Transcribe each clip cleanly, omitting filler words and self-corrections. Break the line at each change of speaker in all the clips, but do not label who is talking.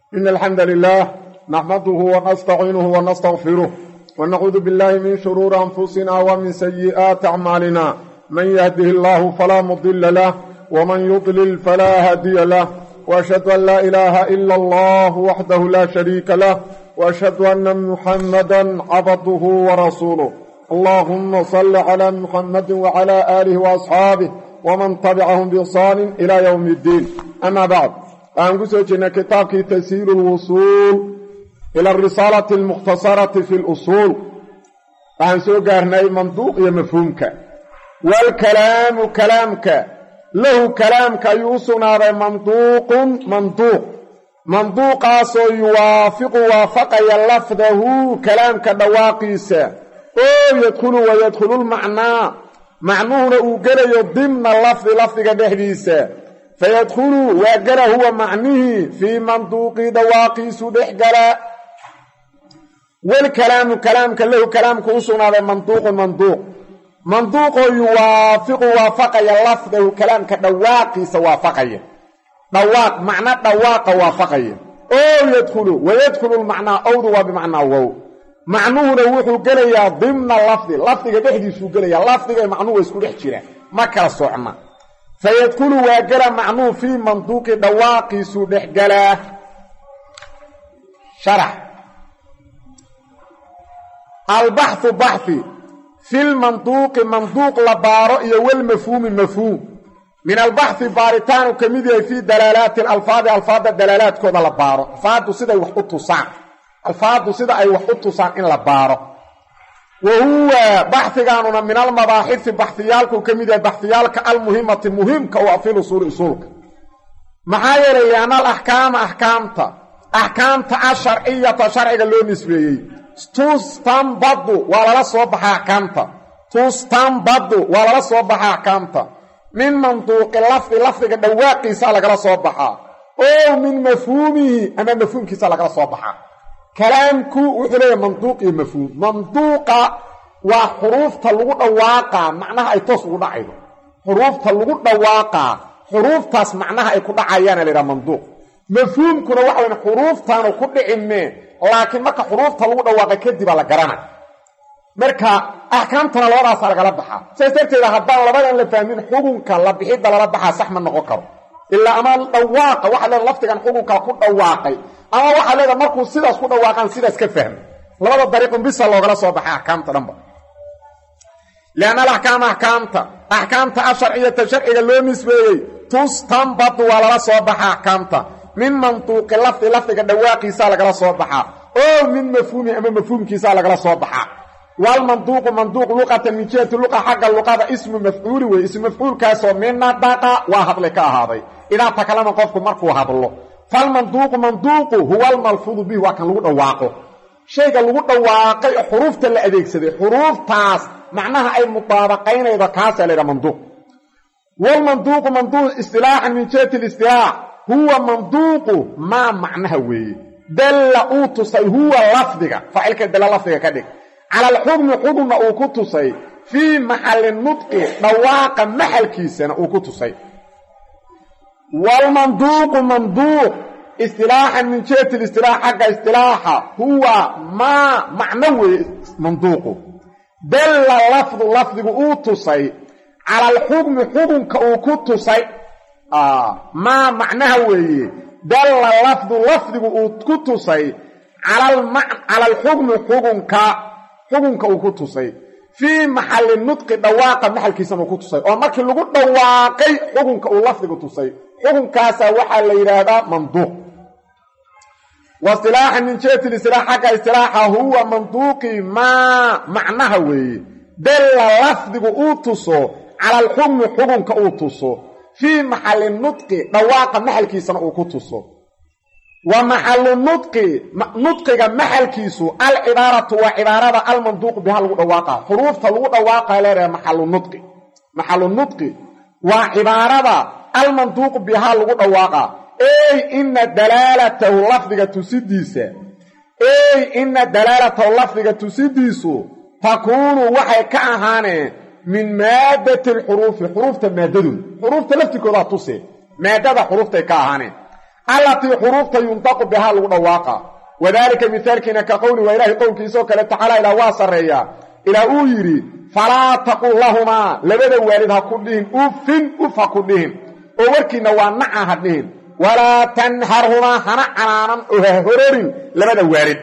إن الحمد لله نحمده ونستعينه ونستغفره ونعوذ بالله من شرور أنفسنا ومن سيئات أعمالنا من يهده الله فلا مضل له ومن يضلل فلا هادي له وأشهد أن لا إله إلا الله وحده لا شريك له وأشهد أن محمدا عبده ورسوله اللهم صل على محمد وعلى آله وأصحابه ومن تبعهم بإحسان إلى يوم الدين أما بعد أنقذنا كتاب تسهيل الوصول إلى الرسالة المختصرة في الأصول أنسوقرنا منطوق يمفهومك والكلام كلامك له كلامك يوصنا منطوق يوافق لفظه كلامك دواقيسه أو يدخل المعنى معنوه أوقره ضمن لفظك دحديسه فيدخل وقره هو معنيه في منطوق دواقيس دحقره والكلام كلامك له كلامك أصنع منطوق يوافق لفظه كلامك دواقيس وافقيه دواق معنى دواق وافقيه أو يدخل المعنى أو ذو بمعنى وو معنوه روحه قليا ضمن لفظك دحديسه قليا لفظك معنوه يسكو دحجره ما كلا سوعنا فيدخل وقرا معنوه في منطوق دواقيس دحقله شرح البحث بحثي في المنطوق لبارئ والمفهوم المفهوم من البحث بارتان كميديا في دلالات الألفاظ الدلالات كذا لبارئ الفاظ سيدا وحطوا صعب الفاظ سيدا أي وحطوا صعب إن لبارئ وهو بحث قانونا من المباحث بحثيالك كميديا بحثيالك المهمة المهمة وأفيل أصولك محايا لأن الأحكام أحكامتا الشرعية شرعية اللي نسبيه تستنبض ولا صوبها أحكامتا ولا صوبها أحكامتا من منطوق لفظ دواقي سالك صوبها أو من مفهومه أما مفهومك سالك صوبها كلامك وحليه منطوقي مفهوم منطوقة وحروف تلغط الواقع معناها أي تصغط عيده حروف تلغط الواقع حروف تاس معناها أي كل عيانا لرا منطوق مفهوم كنا وحوين حروف تانو كل عمي لكن مكا حروف تلغط الواقع كدب على قرانا مركا أحكامتنا لورا سالك لبحا سيسترت إذا هدان لبدا لفهمين حقوك لبحيد لبحا سحما نغكر إلا أما الواقع واحد لفتك عن حقوك كل واقعي ama waxa leedahay markuu sidaas ku dhawaaqan sidaas ka fahmo labada dariiqo bis loo gala soo baxay ahkaamta dhanba laana ahkaamta sharciyada loo nisbeeyay tustanbad wala soo baxay ahkaamta min mantuuq lafdiga dhawaaqiisa laga soo baxaa oo min mafhuumi ama mafhuumkiisa laga soo baxaa wal mantuuq luqatan min jihati luqa haqa luqada ismu maf'uul wa ismu maf'uul kaasoo min daqa wa hadla ka ahaaday ila takalama qofku markuu hadlo فالمنطوق هو الملفوظ به وكان لو دواقه شيء لو دواقay حروفta la adeegsaday حروفtaas macnaha ay mutabaqayn ida kaas leeyahay منطوق والمنطوق اصطلاحا من جهه الاصطلاح هو منطوق ما معناه وي دل اوتصي هو لفظك فعلك دل لفظك كدك على الحكم او كتصي في محل النطق دواق محل كيسنا او كتصي والمنطوق اصطلاحا من جهة الاصطلاح حق اصطلاحا هو ما معنوي منطوق دل لفظ اوتصي على الحكم كأوكتصي ما معناه وي دل لفظ اوكتصي على الحكم كأوكتصي في محل النطق دواق محل كيسا اوكتصي او markii lagu dhawaaqay xukunka uu lafdigu tusay xukunkaasa waxa la yiraahdaa manduuq واصطلاحا من جهة الاصطلاح حق اصطلاحه هو منطوقي ما معناه وي دل لفظ اوتصو على الحكم كأوتصو في محل النطق دواق محل كيسا اوكتصو ومحل النطق محل كيسو العبارة وعبارة المنطوق بها الواقع حروف الواقع لها محل النطق وعبارة المنطوق بها الواقع أي إن دلالته لفظك تسديسو تكون وحي كأهاني من مادة الحروف حروف المادة حروف تلفتك ولا تصي مادة حروف كأهاني allatii xuruufta yuntaqu bihaa lagu dhawaaqa wadaalika mithaalkiina ka qowli waa ilaahay qowlkiisoo kale tacaala ilaa waa sarreeyaa ilaa uu yidhi falaa taqul lahumaa labada waalid ha ku dhihin uffin uf ha ku dhihin oo warkiinna waa naca ha dhihin walaa tanharhumaa hana canaanan oo ha hororin labada waalid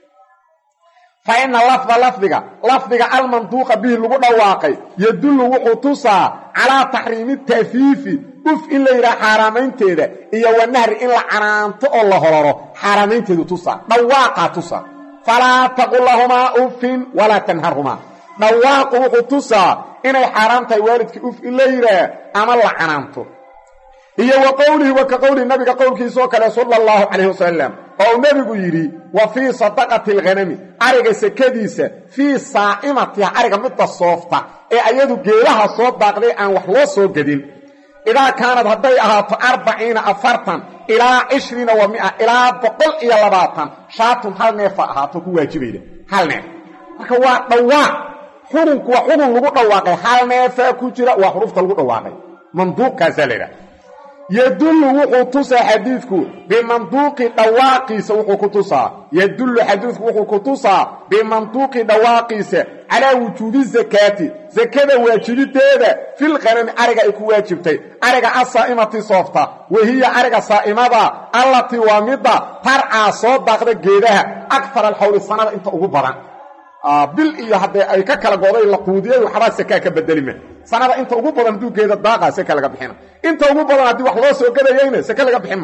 fa ina lafdiga almanduuqa bihi lagu dhawaaqay yadullu wuxuu tusaa calaa taxriimi taafiifi uf in la yidhaha xaaraamaynteeda iyo wanahri in la canaanto oo la hororo xaaraamaynteedu tusaa dhawaaqaa tusaa falaa taqul lahumaa uffin walaa tanharhumaa dhawaaqu wuxuu tusaa inay xaaraam tahay waalidkii uf in la yidhaah ama la canaanto iyo wa qowlihi wa ka qowlihi nabiga qowlkiisoo kale sala allahu calayh wasalam oo uu nebigu yidhi wa fii sadaqati alghanami ariga sekadiisa fii saa'imatiha ariga midda soofta ee ayadu geelaha soo daaqday aan wax loo soo gedin idaa kaanad hadday ahaato 40 ilaa 20 wa 100 ilaa 120 shaatun hal neefa ahaato ku waajibayda hal neef marka waa dhawaaq xurunku waa xurun lagu dhawaaqay hal neefa ku jira waa xurufta lagu dhawaaqay manduuqaasaa la yidhaha yadullu wuxuu tusaa xadiidku bimanduuqi dhawaaqiisa wuxuu ku tusaa yadullu xadiidku wuxuu ku tusaa bimanduuqi dhawaaqiisa calaa wujuubi zakaati zakada waajibiteeda fil ghanami ariga ay ku waajibtay ariga asaa'imati soofta wahiya ariga saa'imada allatii waa midda tarcaa soo daaqda geedaha aktar alxawli sanada inta ugu badan bil iyo haddee ay ka kala goday la quudiyay waxbaa sakaa ka bedelima sanada inta ugu badan hadduu geeda daaqaa saka laga bixina inta ugu badan haddii wax loo soo gadayayna saka laga bixima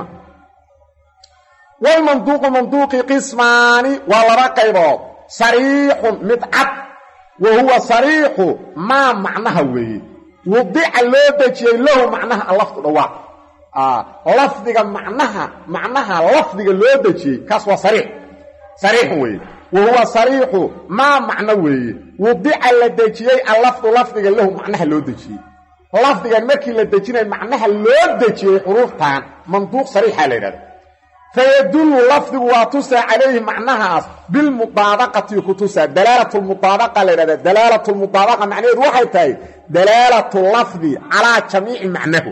walmanduuqu manduuqi qismaani waa laba qaybood sariixun mid cad wa huwa sariixu maa macnaha weeye wudica loo dejiyey lahu macnaha allafdu dhawaaq lafdiga macnaha lafdiga loo dejiyey kaas waa sariixun weeye wahuwa sariixu maa macno weeye wudica la dejiyey allafdu lafdiga lahu macnaha loo dejiyey lafdigan markii la dejinay macnaha loo dejiyey xuruuftan manduuq sariixaa la yidhahda fayadullu lafdigu waa tusaa calayhi macnahaas bilmudaabaqati ku tusaa dalaalatulmudaabaqa la yidhahda dalaalatulmudaabaqa macnaheedu waxay tahay dalaalatu lafdi calaa jamiici macnahu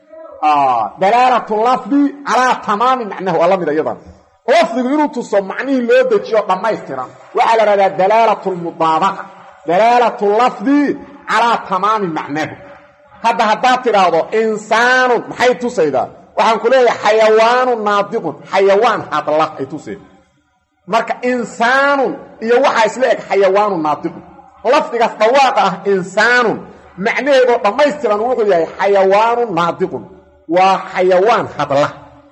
dalaalatu lafdi calaa tamaami macnahu waa la mid iyadan lafdigu inuu tuso macnihii loo dejiyo dhammaystiran waxaa la yidhahdaa dalaalatulmudaabaqa dalaalatu lafdi calaa tamaami macnahu hadda haddaad tidhaahdo insaanun maxay tusaydaa waxaan ku leeyahay xayawaanun naadiqun xayawaan hadla ay tuseen marka insaanun iyo waxaa isla eg xayawaanun naadiqun lafdigaas dhawaaqa ah insaanun macnaheedoo dhammaystiran wuxuu yahay xayawaanun naadiqun waa xayawaan hadla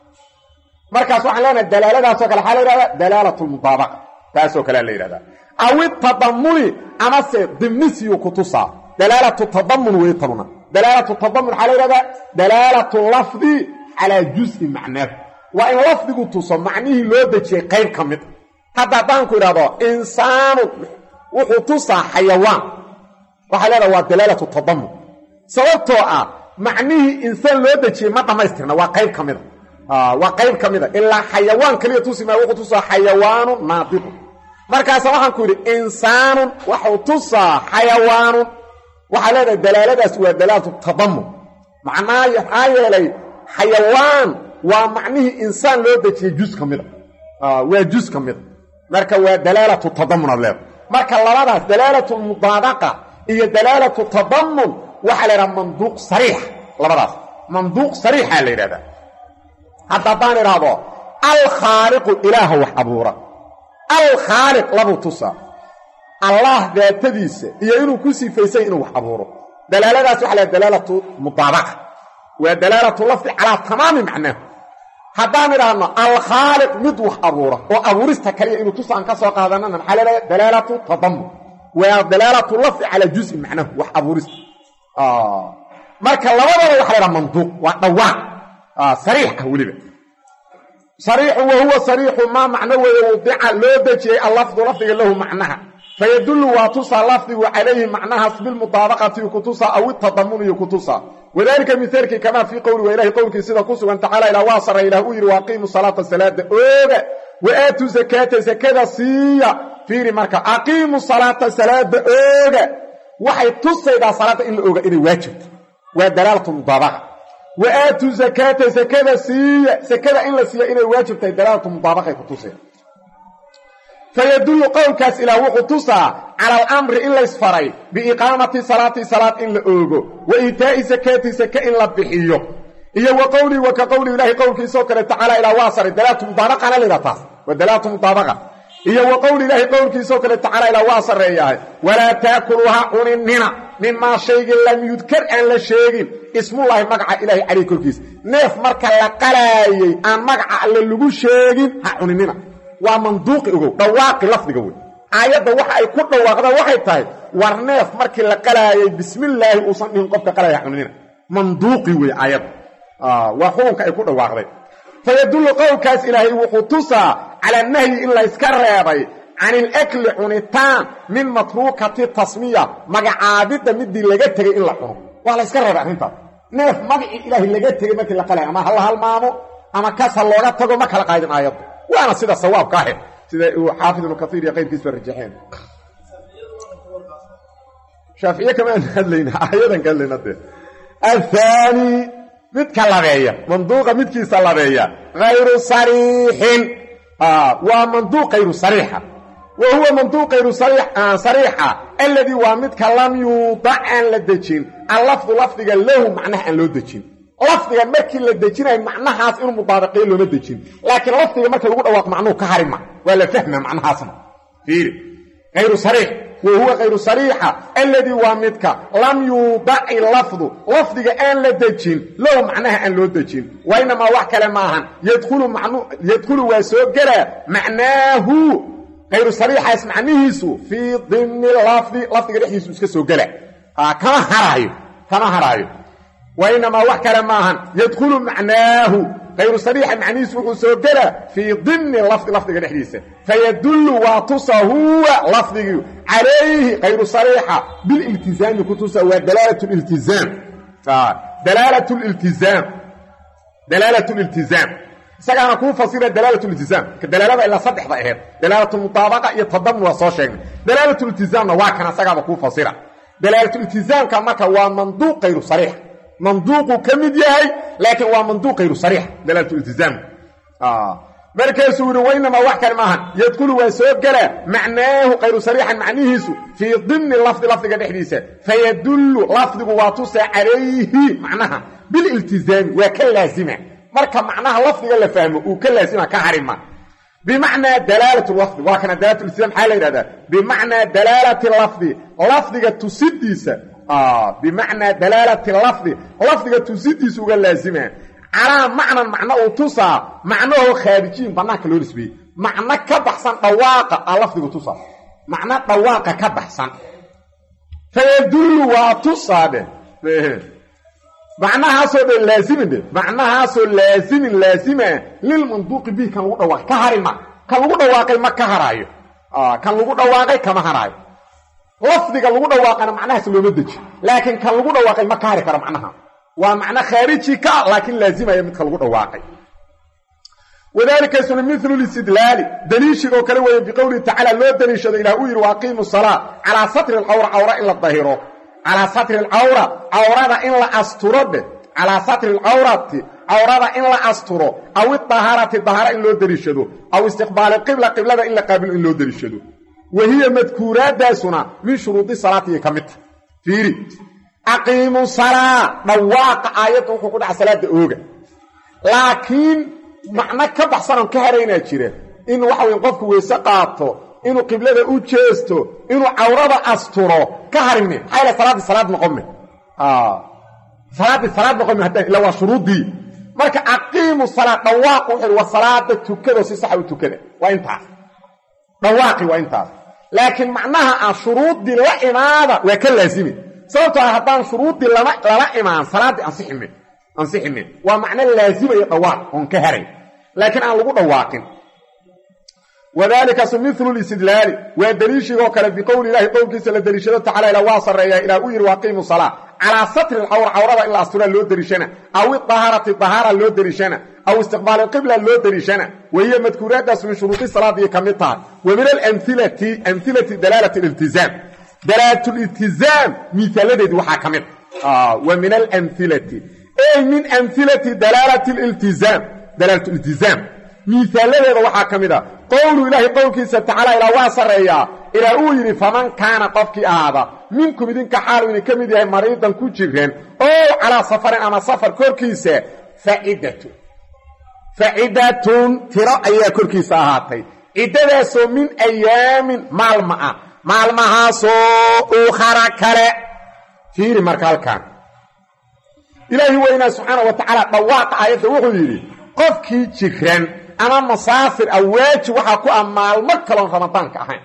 markaas waxaan leenahay dalaaladaasoo kale waxaa la yidhahdaa dalaalatulmudaabaqa taasoo kalea la yidhahdaa awi tadammuni amase dimnisiyu ku tusaa dalaalatu tadamun wey tanuna dalaalatu tadamun waxaa la yidhahdaa dalaalatu lafdi calaa juz'i macnaahu waa in lafdigu tuso macnihii loo dejiyey qayb ka mid hadda haddaanku idhahdo insaanu wuxuu tusaa xayawaan waxaa leedaha waa dalaalatu tadamun sababtoo ah macnihii insaan loo dejiyey ma dhammaystirna waa qayb ka mida waa qayb ka mida ilaa xayawaan kaliya tusi maa wuxuu tusaa xayawaanun naadiqun markaasa waxaan ku yidhi insaanun waxuu tusaa xayawaanun waxaa leedahay dalaaladaas waa dalaalatu tadamun maxaa yeelay xayawaan waa macnihii insaan loo dejiyey juz ka mida waa juz ka mida marka waa dalaalatu tadamun ad leeda marka labadaas dalaalatulmudaabaqa iyo dalaalatu tadamun waxaa la yidhaha manduuq sariix labadaas manduuq sariixaa la yidhahdaa hadda haddaan idhaahdo alkhaaliqu ilaaha wax abuura alkhaaliq labuu tusaa allah daatadiisa iyo inuu ku sifaysay inuu wax abuuro dalaaladaas waxa la dalaalatu mudaabaqa waa dalaalatu lafdi calaa tamaami macnaahu haddaan idhaahno alkhaaliq mid wax abuura oo abuurista kaliya inuu tusa aan ka soo qaadanana maxaa leedahay dalaalatu tadamun waa dalaalatu lafdi calaa juz'i macnaahu wax abuurista marka labadaba waxa la yidhaha manduuq waa dhawaaq sariix ah weliba sariixu wa huwa sariixu maa macno weeye wudica loo dejiyey allafdu lafdiga lahu macnaha fayadullu waa tusaa lafdigu calayhi macnahaas bilmudaabaqati ku tusaa aw itadamuniyo ku tusaa wadaalika mihaalkii kamaa fii qowli waa ilahay qowlkii sida ku sugan tacaala ilaa waa sarray ilah uu yidhi waaqiimu salaata salaada ooga wa aatuu zakaata zakada siiya fiiri marka aqiimu salaata salaada ooga waxay tusaydaa salaada in la ooga inay waajibto waa dalaalatu mudaabaqa wa aatu zakata zakada siiya zakada in la siiyo inay waajib tahay dalaalatu mudaabaqay ku tuseen fayadullu qowlkaas ilaa wuxuu tusaa cala alamri in laysfaray biiqaamati salaati salaad in la oogo wa iitaa'i zakati zaka in la bixiyo iyo wa qowlii wa ka qowli ilaahi qowlkiisoo kale tacaala ilaa waa saray dalaalatu mudaabaqana la yidhaha taas waa dalaalatu mudaabaqa iyo wa qowli ilaahi qowlkiisoo kale tacaala ilaa waa sarreeyahay walaa taakuluha cuninina mimaa shaygin lam yudkar aan la sheegin ismullaahi magaca ilaahi caleyh korkiisa neef marka la qalaayey aan magaca alle lagu sheegin ha cuninina waa manduuqi ogow dhawaaqi lafdiga wey aayadda waxa ay ku dhawaaqda waxay tahay war neef markii la qalaayey bismillaahi uusan dhihin qofka qalaya ha cuninina manduuqi wey aayadda waa xukunka ay ku dhawaaqday fayadullu qowlkaas ilaahay wuxuu tusaa cala nahyi in layska reebay can ilakli cunitaan min matruukati tasmiya magacaabidda midii laga tegey in la cuno waa layska reebay arrintaas neef magacii ilaahay laga tegey markii la qalaya ama hala halmaamo ama kas ha looga tago ma kala qaadin aayadda waana sida sawaabka ahe sida uu xaafid ibnu kaiir iyo qayrkiisba rajaxeen shaaficiye kamaan hadlayna aayadan ka hadlayna dee athani midka labeeya manduuqa midkiisa labeeya hayru sariixin waa manduuq hayru sariixa wa huwa manduuq hayru sariixa alladii waa midka lam yuudac aan la dejin allafdu lafdiga lahu macnaha aan loo dejin lafdiga markii la dejinayo macnahaas inuu mudaabaqiyo looma dejin laakiin lafdiga marka lagu dhawaaq macnuhu ka harima waa la fahma macnahaasna fiiri hayru sariix وهو غير صريحة الذي وامدك لم يوضع اللفظ لفظك أن لدجين لو معناها أن لدجين وإنما وحكى معها يدخل وسوقر معناه غير صريحة يسمع نهيسو في ضمن اللفظ لفظك رحيسو سوقر كما هرايو وإنما وحكى معها يدخل معناه غير صريح معنيس وسوقر في ضمن لفظك رحيسه فيدل واتصه هو لفظه عليه غير صريحة بالالتزام كتوسا ودلالة الالتزام دلالة الالتزام ساقا نكون فصيلة دلالة الالتزام كدلالة إلا صدح ضعيهات دلالة المطابقة يتضمن وصوشين دلالة الالتزام نواكنا ساقا نكون فصيلة دلالة الالتزام كمك هو منطوق غير صريح منطوق كمديهي لكن هو منطوق غير صريح دلالة الالتزام مركز وإنما وحكى معها يدخل ويسوقر معناه غير صريحا معنيهس في ضمن اللفظ لفظك الحديثة فيدل لفظك واتصى عليه معناها بالالتزام وكاللازمة مركب معناها لفظك اللي فهمه وكاللازمة كحرمة بمعنى دلالة اللفظ وكان دلالة الالتزام حالي هذا بمعنى دلالة اللفظ لفظك تسدس بمعنى دلالة اللفظ لفظك تسدس وكاللازمة على معنى اوتصى معناه خارجين بناك لو نسبي معنى كبحسن طواقه لفظه توصى معنى طواقه كبحسن فيدل واتصى معناها سو لازم للمنطوق به كان لو دواق كهرما كان لو دواقي ما كهرايو كان لو دواقي كما هرايو لفظه لو دواقنا معناها سو لو دجي لكن كان لو دواقي ما كهري كره معناها ومعنى خارجي لكن لازم يمدك لو دواقي وذلك يسمى مثل الاستدلال دليل وكله وهي بقوله تعالى لو دليل الى اوير واقيموا الصلاه على سطر العوره الا الظاهر على سطر العوره ان لا استرد على سطر العوره ان لا استر او الطهاره ان لو دليشدو او استقبال القبلة ان لا قابل ان لو دليشدو وهي مذكورات داسنا من شروط الصلاه كمت فيري أقيموا الصلاة نواق آيات وحكود على صلاة أوغا لكن معنى كبحصنا كهرينا جيره إنه وحو ينقفك ويساقاته إنه قبلة أوجيسته إنه عورة أستره كهرينا حيث صلاة نقومه صلاة نقومه حتى لو شروط دي مركا أقيموا الصلاة نواق والصلاة تكده وسيصحة وتكده وإنتهى نواقي وإنتهى لكن معناها الشروط دي لا إمادة ويكل لازمي sababtoo haddaan shuruudii lala imaan salaadii ansixime waa macno laazima iyo dhawaaq oon ka haray laakiin aan lagu dhawaaqin wadaalika mithlu listidlaali waa daliishigoo kale biqowli ilaahi qowlkiisa la daliishado tacaala ilaa waa sarreeyaa ilaa u yidhi waaqiimu salaa calaa satri alcawra cawrada in la asturaa loo daliishana aw idahaarati dahaara loo daliishana aw istiqbaal alqibla loo daliishana wahiya madkuuraadaas min shuruudi salaadii ka mid tahay wa min alamhilati dalaalati aliltizaam دلالة الالتزام مثالة دي وحا كمت ومن الأمثلة ay min amhilati dalaalati aliltizaam dalaalatu iltizaam miisaaladeeda waxaa ka mid a qowlu ilaahi qowlkiisa tacaala ilaa waa sarreeyaa ilaa uu yidhi faman kaana qofkii ahaada minkum idinka xaalu idin ka mid yahay mariidan ku jireen oo calaa safarin ama safar korkiisa facidatun tiro ayaa korkiisa ahaatay ciddadaasoo min ayaamin maalma ah maalmahaasoo uukhara kale fiiri marka halkaan ilaahi weynaa subxaana wa tacaala dhawaaqa aayadda wuxuu yidhi qofkii jiran ama masaafir ah waajib waxaa ku ah maalmo kaleoon ramadaanka ahayn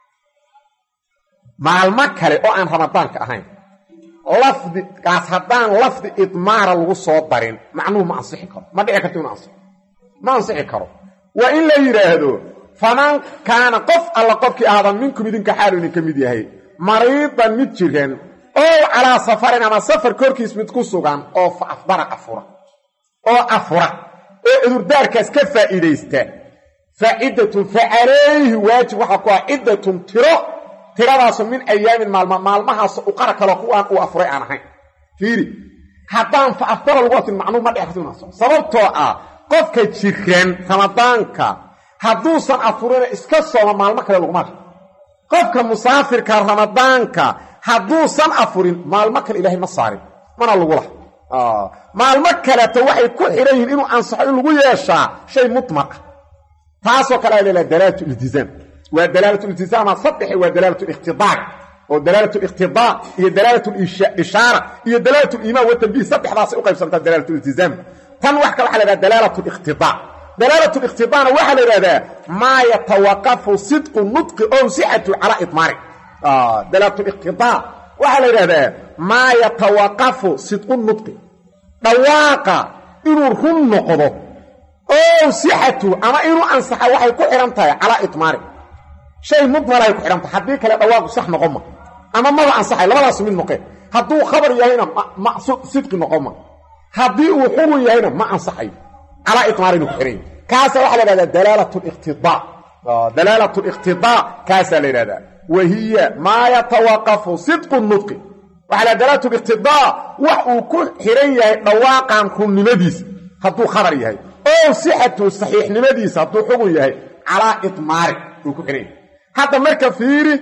maalmo kale oo aan ramadaanka ahayn lafdigaas haddaan lafdi idmaara lagu soo darin macnuhu ma ansixi karo ma dhici karto inu ansixo ma ansixi karo waa in la yidhaahdo faman kaana qof alla qofkii ahaada minkum idinka xaalu idinka mid yahay mariidan mid jiran oo calaa safarin ama safar korkiis mid ku sugan oo fa afdara afura oo cudurdaarkaas ka faa'iidaysta facidatun fa calayhi waajib waxaa ku ah ciddatun tiradaasu min ayaamin maalmahaas uqara kaloo kuwaan uu afuray aan ahayn fiiri haddaan fa afdara lagu asin macnuu ma dhici karto inu ansixo sababtoo ah qofka jiran ramadaanka hadduusan afurina iska sooma maalmo kale laguma arko qofka musaafirka ramadaanka hadduusan afurin maalmo kale ilaahay ma saarin mana lagu laha maalmo kaleeto waxay ku xihan yihiin inuu ansaxo in lagu yeeshaa shay mudmar ah taasoo kale a leelaha dalaalatu iltizaam waa dalaalatu iltizaama saddexe waa dalaalatu liqtidaa oo dalaalatu liqtidaa iyo dalaalatu lishaara iyo dalaalatu liimaan watanbiih saddexdaasay u qaybsantaa dalaalatu iltizaam tan wax kale waxa la yhahda dalaalatu liqtidaa dalaalatu liqtidaana waxaa la yidhahdaa maa yatawaqafu sidqu nudqi ow sixatu calaa idmaari dalaalatu liqtidaa waxaa la yidhahdaa maa yatawaqafu sidqu nudqi dhawaaqa inuu run noqdo ow sixatu ama inuu ansaxa waxay ku xidhan tahay calaa idmaari shay mudmarahay ku xidhan tahay haddii kale dhawaaqu sax noqon ma ama maba ansaxay labadaasu mid noqeen hadduu khabar yahayna sidqi noqon ma haddii uu xugun yahayna ma ansaxayo calaa idmaari inuu ku xidhan yahay kaasaa waxaa la yhahdaa dalaalatu liqtidaa kaasaa la yidhahdaa wahiya maa yatawaqafu sidqu nudqi waxaa la dalaalatu liqtidaa wax uu ku xihan yahay dhawaaqan runnimadiisa hadduu khabar yahay oo sixatu saxiixnimadiisa hadduu xugun yahay calaa idmaari uu ku xihan yahay hadda marka fiiri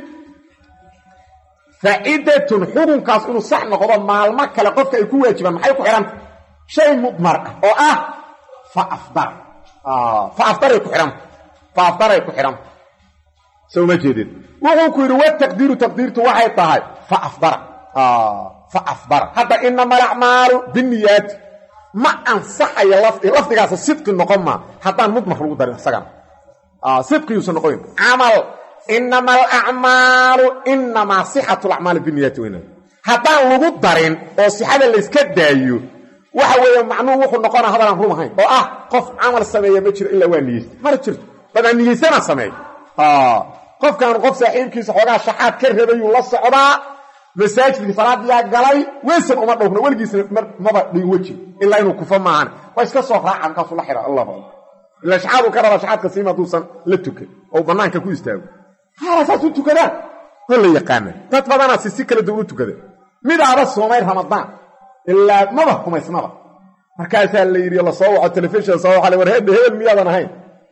facidatun xukunkaas inuu sax noqdo maalmo kale qofka ay ku waajibaan maxay ku xidhanta shay mudmar ah oo ah fa afdaray ku xidhanta soo ma jeedin wuxuu ku yidhi wataqdiiru taqdiirtu waxay tahay fa afdara hadda inama alacmaalu binniyaati ma ansaxayo lafdigaasa sidqi noqon maa haddaan mudmar lagu darin isagana sidqiyuusan noqoyn camal inama alacmaalu inamaa sixatu lacmaali binniyaati weyna haddaan lagu darin oo sixada layska daayo waxa weeye macnuhu wuxuu noqonaa hadalaan rum ahayn oo ah qof camal sameeya ma jiro ilaa waa niyeysta mana jirto badaa niyeysana sameey qofkaanu qof saaxiibkiisa xoogaa shaxaad ka rabayuu la socdaa masaajidkii salaadiyaa galay weysan uma dhowrna weligiisna maba dhigin weji ilaa inuu kufa maahan waa iska soo raaca markaasuu la xidha allah ilaa shaxaaduu ka rabaa shaxaadka siima hadduusan la tukan oo bannaanka ku istaago haala saas u tukadaan oo la yaqaana dad badanaasi si kala duwan u tukada midaaba soomay ramadaan ilaa maba kumaysnaba markaasaa la yidhi la soo waco telefishin soo waxa war hebel miyaadan ahayn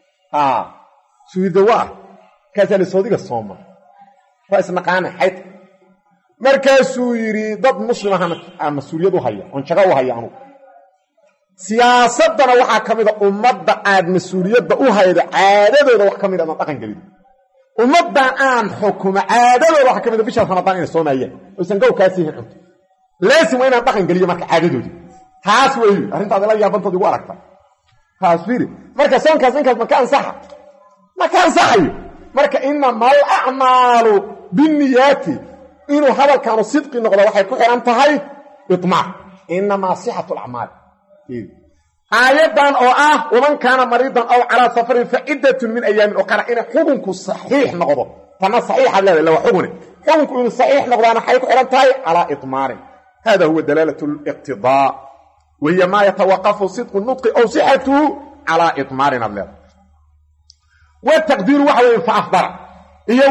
suuda waa markaasaa la soodiga sooma waa isnaqaana xayd markaasuu yidhi dad muslim ahana mas-uuliyad u haya oon jago u haya anugu siyaasaddana waxaa ka mida ummadda aad mas-uuliyadda u haydo caadadooda wax ka mid adan dhaqan gelin ummaddan aan xukumo caadadooda waxaa ka mida bishaas ramadaan inay soomaayaan oysan gowkaasiihin cunto laasim waa inaan dhaqan geliyo marka caadadoodii taas weeyu arrintaad ila yaabantood igu aragta taas fiiri marka soonkaas inkaas maka ansaxayo marka inama alacmaalu binniyaati inuu hadalkaanu sidqi noqdo waxay ku xihan tahay iطmaac inamaa sixatu lacmaali aayaddan oo ah waman kaana mariidan aw calaa safarin facidatun min ayaamin oqara inay xukunku saxiix noqdo tana saxiixaad leedahay illa waa xugune xukunku inuu saxiix noqdaana waxay ku xihan tahay calaa iطmaarin hada huwa dalaalatu liqtidaa wahiya maa yatawaqafu sidqu nudqi aw sixatuhu calaa iطmaarin aad leedahay wataqdiiru waxa weeye fa afdara iyo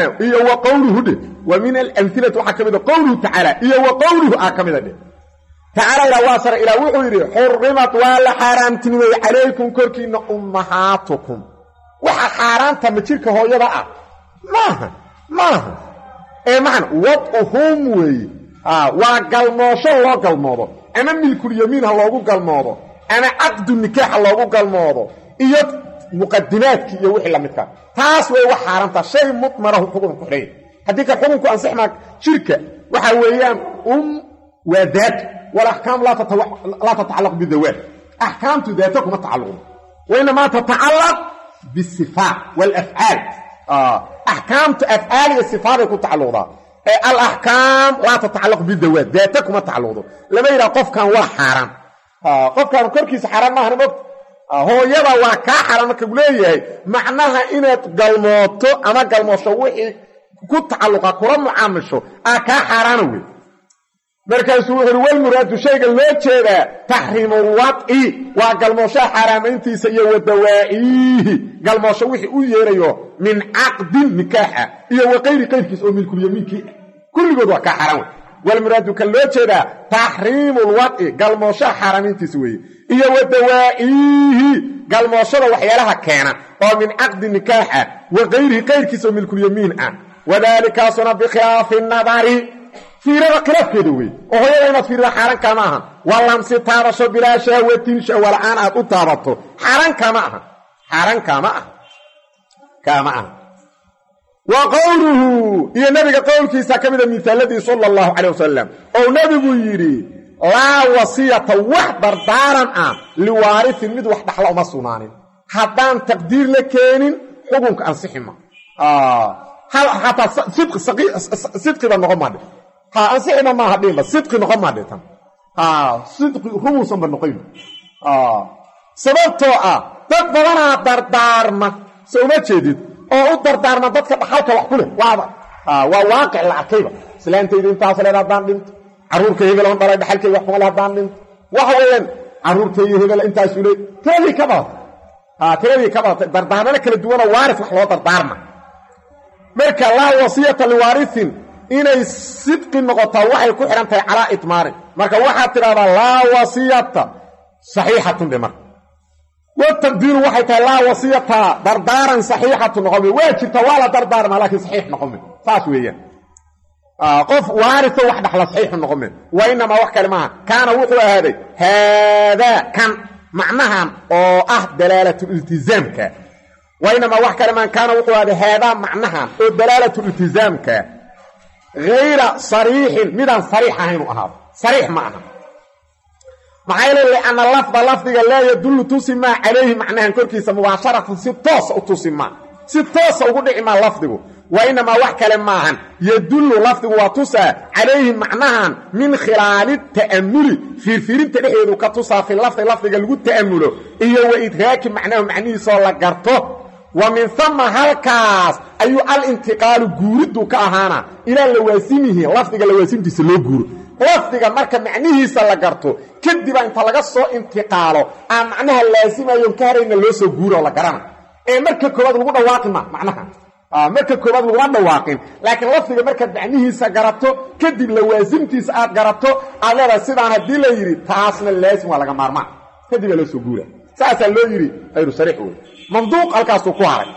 wa qowluhu dhe wa min alamhilati waxaa ka mida qowluhu tacaala iyo wa qowluhu aa ka mida dhe tacaala ilaa waa sare ilaa wuxuu yidhi xurrimat waa la xaaraamtinimay calaykum korkiinna ummahaatukum waxa xaaraanta ma jirka hooyada ah maaha ee macna wad'uhum weeye waa galmoosho loo galmoodo ama milkulyamiin ha loogu galmoodo ama caqdu nikaax ha loogu galmoodo iyo muqadimaadkii iyo wixii la midkaa taas way wax xaaraanta shay mudmarahu xukunku ku xidhay haddii ka xukunku ansixmaa jirka waxa weeyaan waa daat walaxkaam laa tatacallaq bidawaat axkaamtu daata kuma tacalluqdo wainamaa tatacallaq bisifaat walafcaal axkaamtu afcaal iyo sifaaday ku tacalluqdaa ee alaxkaam laa tatacallaq bidawaat daata kuma tacalluqdo lama yidhaha qofkan waa xaaraan qofkan korkiisa xaaraan maahan mogta hooyada waa kaa xaaraan marka uu leeyahay macnaha inaad galmooto ama galmoosho wixii ku tacalluqa kula mucaamisho kaa xaaraana wey markaasuu wuxuu yidhi walmuraadu shayga loo jeedaa taxriimul wad'i waa galmooshaha xaaraamayntiisa iyo wadawaa'iihi galmoosho wixii u yeerayo min caqdin nikaaxa iyo waqayri qayrkiis oo milkulyamiinkii kulligood waa kaa xaaraan wey walmuraadu kan loo jeedaa taxriimul wad'i galmooshaha xaaraamayntiisa weeye iyo wadawaa'iihi galmooshada waxyaalaha keena oo min caqdi nikaaxa waqayrihi qayrkiis oo milkulyamiin ah wadaalikaasuna bikhilaafi nadari fiirada khilaafkeeda wey oo hooyada inaad fiirida xaaran kaama aha waa lamsi taabasho bilaa shahwatin shahwa la'aan aad u taabato xaaran kaama aha wa qowluhu iyo nabiga qowlkiisa ka mida misaaladii sala allahu calay wasalam oo nabigu yidhi laa wasiyata wax dardaaran ah liwaarisin mid wax dhaxla uma sugnaanin haddaan taqdiir la keenin xukunka ansixima xataa sidqiba noqon maadhe ansixina maaha dhinba sidqi noqon maadhe tan sidqi rumuusanba noqoyn sababtoo dad badanaa dardaarma se uma jeedid oo u dardaarma dadka dhaxalka wax ku leh waa waaqic la arkayba islaantayda intaas leed haddaan dhinto carruurka hebel on dhalay dhaxalkayga wax kuma le haddaan dhinto waxa weeyaan carruurtayga hebel intaasu leey tiradii ka badatay dardaarmana kala duwanoo waaris wax loo dardaarma marka laa wasiyata liwaarisin inay sidqi noqotaa waxay ku xidhan tahay calaa itmaarin marka waxaad tidhahdaa laa wasiyata saxiixatun dhe marka wataqdiiru waxay tahay laa wasiyata dardaaran saxiixatu noqome waa jirta waa la dardaarmaa laakiin saxiix noqome saas weeyaan qof waarisa wax dhaxla saxiixu noqome wa inamaa wax kale maaha kaana wuxuu ahaaday haadaa kan macnahan oo dalaalatuliltizaamka wainamaa wax kale maan kaana wuxuu ahaaday haadaa macnahan oo dalaalatuliltizaamka hayra sariixin midaan sariix ahaynu ahaado sariix ma aha maxaa yeele lianna lafdiga laa yadullu tusi maa calayhi macnahan korkiisa mubaasharatan si toosa u tusi maa si toosa ugu dhici maa lafdigu wa inamaa wax kale maahan yadullu lafdigu waa tusaa calayhi macnahan min khilaali ta'amuli fiirfiirinta dhexeedu ka tusaa fi lafdiga lagu ta'amulo iyo wa idraaki macnahu macnihiisoo la garto wa min hama halkaas ayuu alintiqaalu guuriddu ka ahaana ilaa lawaasimihi lafdiga lawaasimtiisa loo guuro lafdiga marka macnihiisa la garto kadiba inta laga soo intiqaalo aan macnaha laasimayoon ka harayna loo soo guuro oo la garana ee marka koowaad lagu dhawaaqima macnaha marka koowaad laguma dhawaaqin laakiin lafdiga markaad macnihiisa garato kadib lawaasimtiisa aad garato aad leedahay sidaan haddii la yidhi taasna laasim waa laga maarmaan kadibaa loo soo guura saasaa loo yidhi hayru sariix wey manduuq halkaasuu ku haray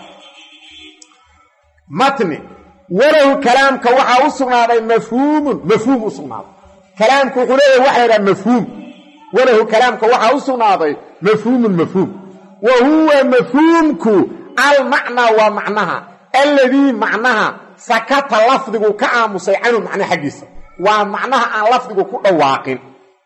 matni walahu kalaamka waxaa u sugnaaday mafhuum u sugnaaday kalaamku wuxuu leeyahay waxa la yidhaha mafhuum walahu kalaamka waxaa u sugnaaday mafhuumun mafhuum wa huwa mafhuumku almacnaa waa macnaha alladii macnaha sakata lafdigu ka aamusay canhu macnaha xaggiisa waa macnaha aan lafdigu ku dhawaaqin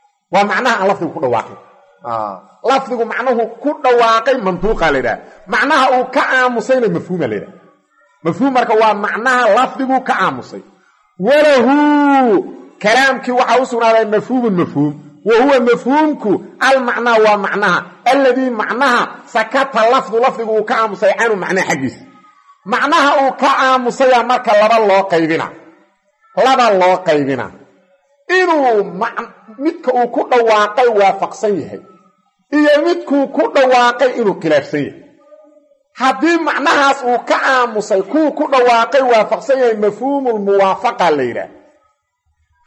lafdigu macnuhu ku dhawaaqay manduuqa la yidhaha macnaha uu ka aamusayna mafhuuma la yidhaha mafhuum marka waa macnaha lafdigu ka aamusay walahu kalaamkii waxaa u sugnaaday mafhuumun mafhuum wa huwa mafhuumku almacnaa waa macnaha alladii macnaha sakata lafdigu uu ka aamusay canhu macnaha xaggiisa macnaha uu ka aamusaya marka laba loo qaybina inuu midka uu ku dhawaaqay waafaqsan yahay iyo midkuu ku dhawaaqay inuu khilaafsan yahay haddii macnahaas uu ka aamusay kuu ku dhawaaqay waafaqsan yahay mafhuumulmuwaafaqa la yidhaah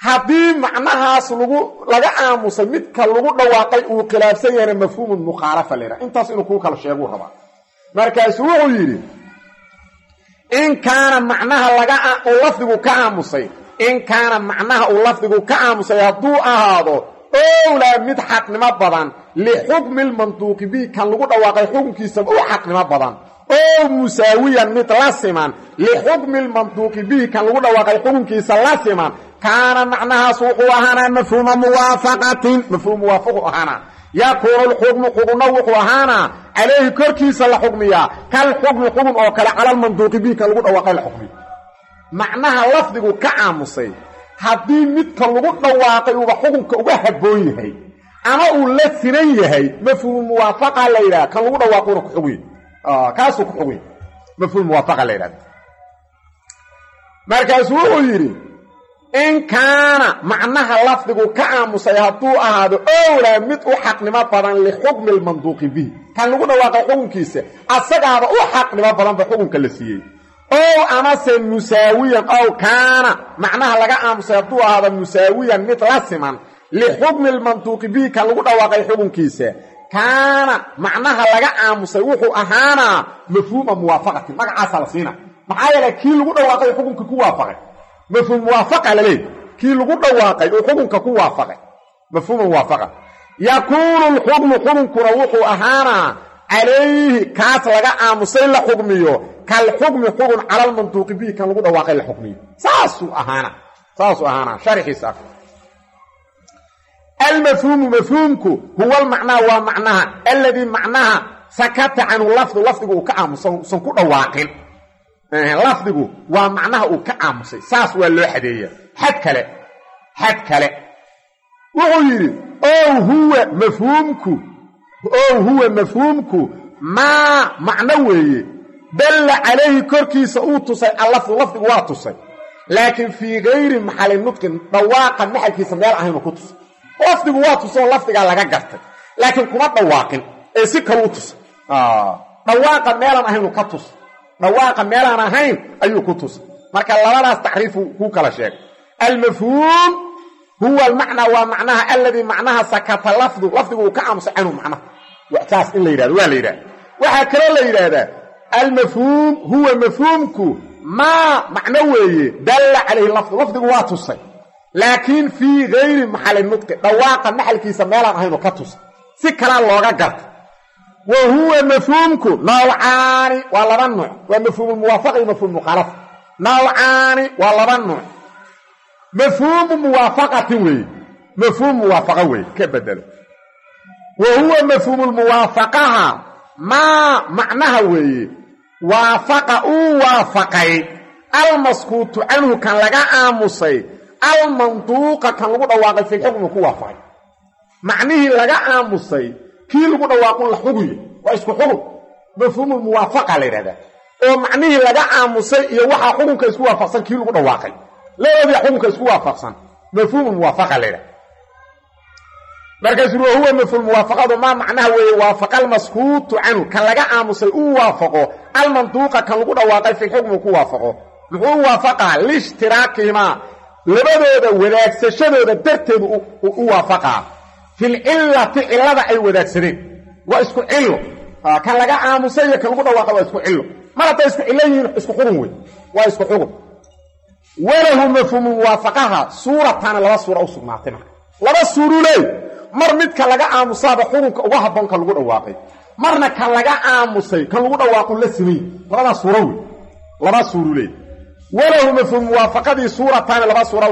haddii macnahaas laga aamusay midka lagu dhawaaqay uu khilaafsan yahay mafhuumun mukhaalafa leeyahay intaas inuu ku kala sheego rabaa markaasuu wuxuu yidhi in kaana macnaha lafdigu ka aamusay in kaana macnaha uu lafdigu ka aamusay hadduu ahaado owlaa mid xaqnimo badan lixukmi lmantuuqi bi kan lagu dhawaaqay xukunkiisa u xaqnimo badan oo musaawiyan mid la siman lixukmi lmantuuqi bihi kan lagu dhawaaqay xukunkiisa la siman kaana macnahaas wuxuu ahaanaa mafhuuma muwaafaqatin mafhuum muwaafaqu ahaanaa yakuunu lxukmu xukunna wuxuu ahaanaa calayhi korkiisa la xukmiyaa kal xukmi xukun oo kale cala lmantuuqi bihi kan lagu dhawaaqay la xukmiyo macnaha lafdigu ka aamusay haddii midka lagu dhawaaqay uuba xukunka uga habboon yahay ama uu la sinan yahay mafhuum muwaafaqa la yidhaha kan lagu dhawaaquna ku xuguy kaasuu ku xuguy mafhuum muwaafaqa la yidhahda markaasuu wuxuu yidhi in kaana macnaha lafdigu ka aamusay hadduu ahaado owlaa mid u xaqnimo badan lixukmi lmanduuqi bihi kan lagu dhawaaqay xukunkiisa asagaaba u xaqnimo badanba xukunka la siiyey ow amase musaawiyan ow kaana macnaha laga aamusay hadduu ahaado musaawiyan mid la siman lixukmi lmantuuqi bihi kan lagu dhawaaqay xukunkiisa kaana macnaha laga aamusay wuxuu ahaanaa mafhuuma muwaafaqatin magacaasaa la siina maxaa yeele kii lagu dhawaaqay xukunka ku waafaqay mafhuum muwaafaqa laleey kii lagu dhawaaqay oo xukunka ku waafaqay mafhuuma muwaafaqa yakuunu lxukmu xukunkuna wuxuu ahaanaa calayhi kaas laga aamusay la xukmiyo kal xukmi xukun cala lmantuuqi bihi kan lagu dhawaaqay la xukmiyo saasuu ahaanaa sharxiisa almafhuumu mafhuumku huwa almacnaa waa macnaha alladii macnaha sakata canhu lafdigu uu ka aamusay usan ku dhawaaqin lafdigu waa macnaha uu ka aamusay saas waa loo xadeeya xad kale wuxuu yidhi huwa mafhuumku maa macno weeye dalla calayhi korkiisa uu tusay lafdigu waa tusay laakiin fii gayri maxali nudqin dhawaaqa maxalkiisa meel ahaynu ku tusay lafdigu waa tusoo lafdigaa laga gartay laakiin kuma dhawaaqin ee si kaluu tusay dhawaaqa meelaan ahaynu ka tus dhawaaqa meelaan ahayn ayuu ku tusay marka labadaas taxriifu kuu kala sheegay almafhuum huwa almacnaa waa macnaha alladii macnaha sakata lafdigu uu ka aamusay canhu macnaha saas in la yidhahdo waa la yidhahda waxaa kaloo la yidhaahdaa almafhuum huwa mafhuumku maa macno weeye dalla calayhi lafdigu waa tusay laakiin fii gayri maxali nudqi dhawaaqa maxalkiisa meelaan ahaynu ka tusay si kalaa looga garta wa huwa mafhuumku nawcaani waa laba nuuc waa mafhuumu muwaafaqa iyo mafhuum mukhaalafa nawcaani waa laba nuuc mafhuumu muwaafaqatin weeye mafhuum muwaafaqa weeye ka bedelo wa huwa mafhuumu lmuwaafaqaha maa macnaha weeye waafaqa uu waafaqay almaskuutu canhu kan laga aamusay almanduuqa kan lagu dhawaaqay fi lxukmi ku waafaqay macnihii laga aamusay kii lagu dhawaaqun la xuguya waa isku xugun mafhuumu muwaafaqa la yidhahdaa oo macnihii laga aamusay iyo waxaa xukunka isku waafaqsan kii lagu dhawaaqay labadii xukunka isku waafaqsan mafhuumu muwaafaqa la yidhahda markaasuu huwa mafhuum muwaafaqadu maa macnaha weeye waafaqa almaskuutu canhu kan laga aamusay uu waafaqo almanduuqa kan lagu dhawaaqay fi lxukmi ku waafaqo muxuu waafaqaa liishtiraakihima labadooda wadaagsashadooda darteedu u waafaqaa filcillati cillada ay wadaagsadeen waa isku cillo kan laga aamusay iyo kan lagu dhawaaqay waa isku cillo mar hadday isku cillo yihiin isku xugun wey waa isku xugun walahu mafhuumu muwaafaqaha suurataana laba suura u sugnaatay marka laba suuru leey mar midka laga aamusaaba xukunka uga habboon kan lagu dhawaaqay marna kan laga aamusay kan lagu dhawaaqu la simay labadaa suuro wey laba suuru leey walahu mafhuum muwaafaqadii suurataani laba suura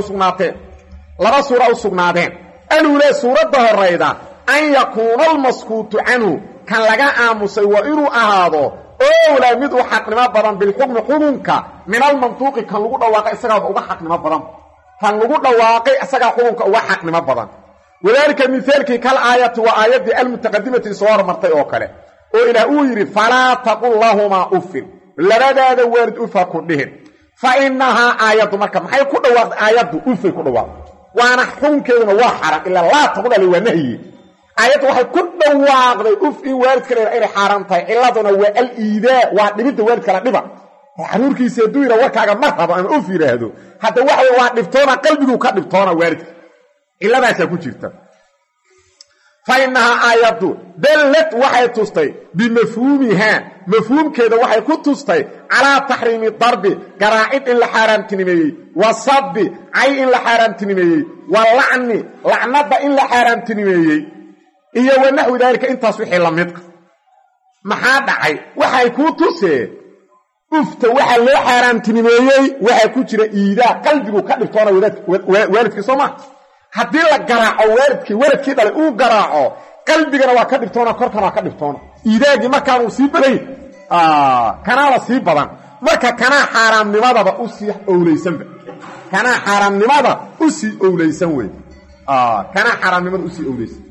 u sugnaadeen aluule suuradda horayda an yakuuna almaskuutu canhu kan laga aamusay waa inuu ahaado owlaa mid u xaqnimo badan bilxukmi xukunka min almantuuqi kan lagu dhawaaqay isagaaba uga xaqnimo badan kan lagu dhawaaqay isagaa xukunka uga xaqnimo badan wadaalika mihaalkii kal aayati waa aayaddii almutaqadimati soo hormartay oo kale oo ilaah uu yidhi falaa taqul lahumaa uffin labadaada waalid ufa ku dhihin fa innahaa aayaddu marka maxay ku dhawaaqday aayaddu ufay ku dhawaaqday waana xukunkeeduna waa xaram ilaa laa taqul ale waa nahyi aayaddu waxay ku dhawaaqday uf in waalidka la inay xaaraan tahay ciladuna waa al-iidaa waa dhibidda waalidka la dhiba xaruurkiisa duuyra warkaaga ma rabo ama uf yiraahdo hadda waxa waa dhibtoona qalbigu ka dhibtoona waalidka iladaasa ku jirta فإنها آيات دلت وحي تستي بمفهومها مفهوم كذا وحي كنت تستي على تحريم الضرب قرائد إن لحرام تنمي والصب عي إن لحرام تنمي واللعن لعنة إن لحرام تنمي إيا ونحو ذلك إن تصويحي لمدك محاد عي وحي كنت تستي أفت وحي اللي حرام تنمي وحي كنت ترى إيدا قلبك كألفتونا والدك سمع haddii la garaaco waalidkii dhalay uu garaaco qalbigana waa ka dhibtoona korkana waa ka dhibtoona iidaagii markaan uu sii baday kanaa la sii badan marka kanaa xaaraamnimadaba u sii owleysanba kanaa xaaraamnimada u sii owleysan wey kanaa xaaraamnimada u sii owleysan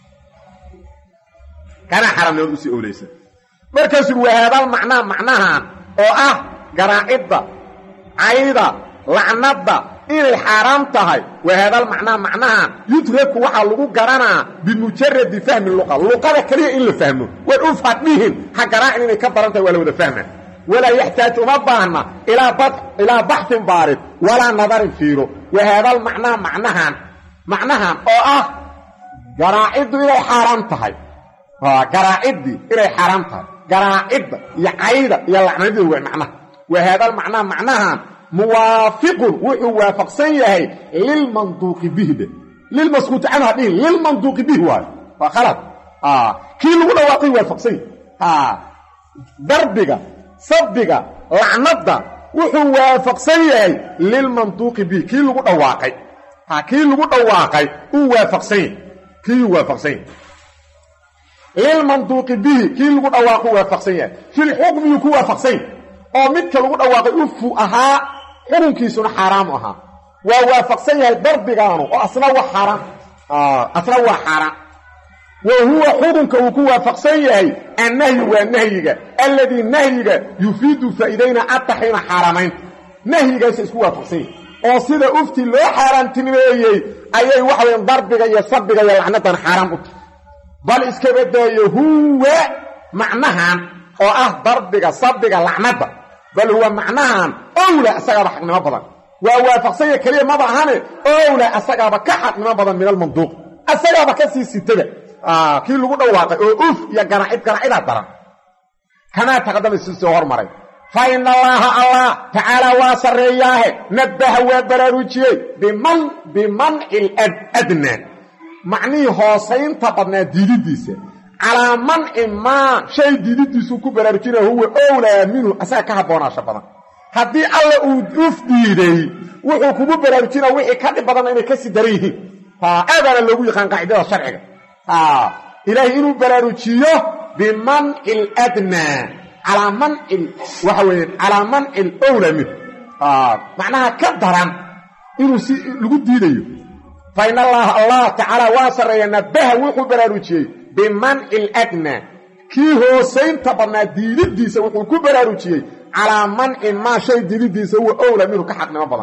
kanaa xaaraamnimada u sii owleysan markaasuu wahaadal macnahan oo ah garaacidda cayda lacnada inay xaraam tahay wahada macnaha yutraku waxa lagu garanaa bimujarrad fahmi luqada kaliya in la fahmo war u fadhihin ha garaac inay ka barantahay wala wada fahma wala yaxtaaju ma baahna ila bahth baarid wala nadar fiiro wahada macnahan oo ah garaacidu inay xaraam tahay garaacidii inay xaraam tahay garaacida iyo cayda iyo lacnadu waa macnaha wahada macnahan موافق ووافق سنيه للمنطوق به للمسكوت عنه دين للمنطوق به فخلاص كي لو واقي وافق سنيه ضربك صدق لعنده ووافق سنيه للمنطوق به كي لو دواقي كي لو دواقي ووافق سنيه كي وافق سنيه للمنطوق به كي لو دواقي وافق سنيه في الحكم يكون وافق سنيه oo midka lagu dhawaaqay ufu ahaa xukunkiisuna xaraam ahaa waa waafaqsan yahay darbigaanu oo asla waa xaraam wa huwa xukunka uu ku waafaqsan yahay annahyu wa nahyiga alladhi nahyiga yufiidu faa'iidayna at-tahriima xaramayn nahyigaas isku waafaqsan yahay oo sida ufti loo xaraamtinimeeyay ayay waxa weyn darbiga iyo sabbiga iyo lacnadan xaraam u bal iska badaayo huwa macnahan oo ah darbiga sabbiga lacnada bal huwa macnahan awla asagaba xaqnimo badan waa waafaqsan kaliya ma bahane awla asagaba ka xaqnimo badan min al-manduq asagaba ka sii sitada kii lagu dhawaaqay oo uf ya garaacida daran kana taqadama soo hormaray fa inna allah ta'ala wa sarriyaha nabaha wa bararujiyay biman al-adna macni hoosaynta badna diidiisa على من إما شيء ديديسو كبرارجينا هو أولى منه أساكا هبونا شبنا هدي الله أوف ديدي وحو كبرارجينا وحي كاتب بدنا إنه كسي دريه هذا اللي يقان قاعدة الشرعية إلهي إنه برارجيه بمن الأدنى على من وحوين على من الأولى منه معناها كدرا إنه لقود ديدي فإن الله تعالى واصر ينبه وحو برارجيه بمن الأدنى كي هو سينتا بنا ديديسا وحو كبراروجيه على من ما شيء ديديسا هو أولى منه كحقنا مبضا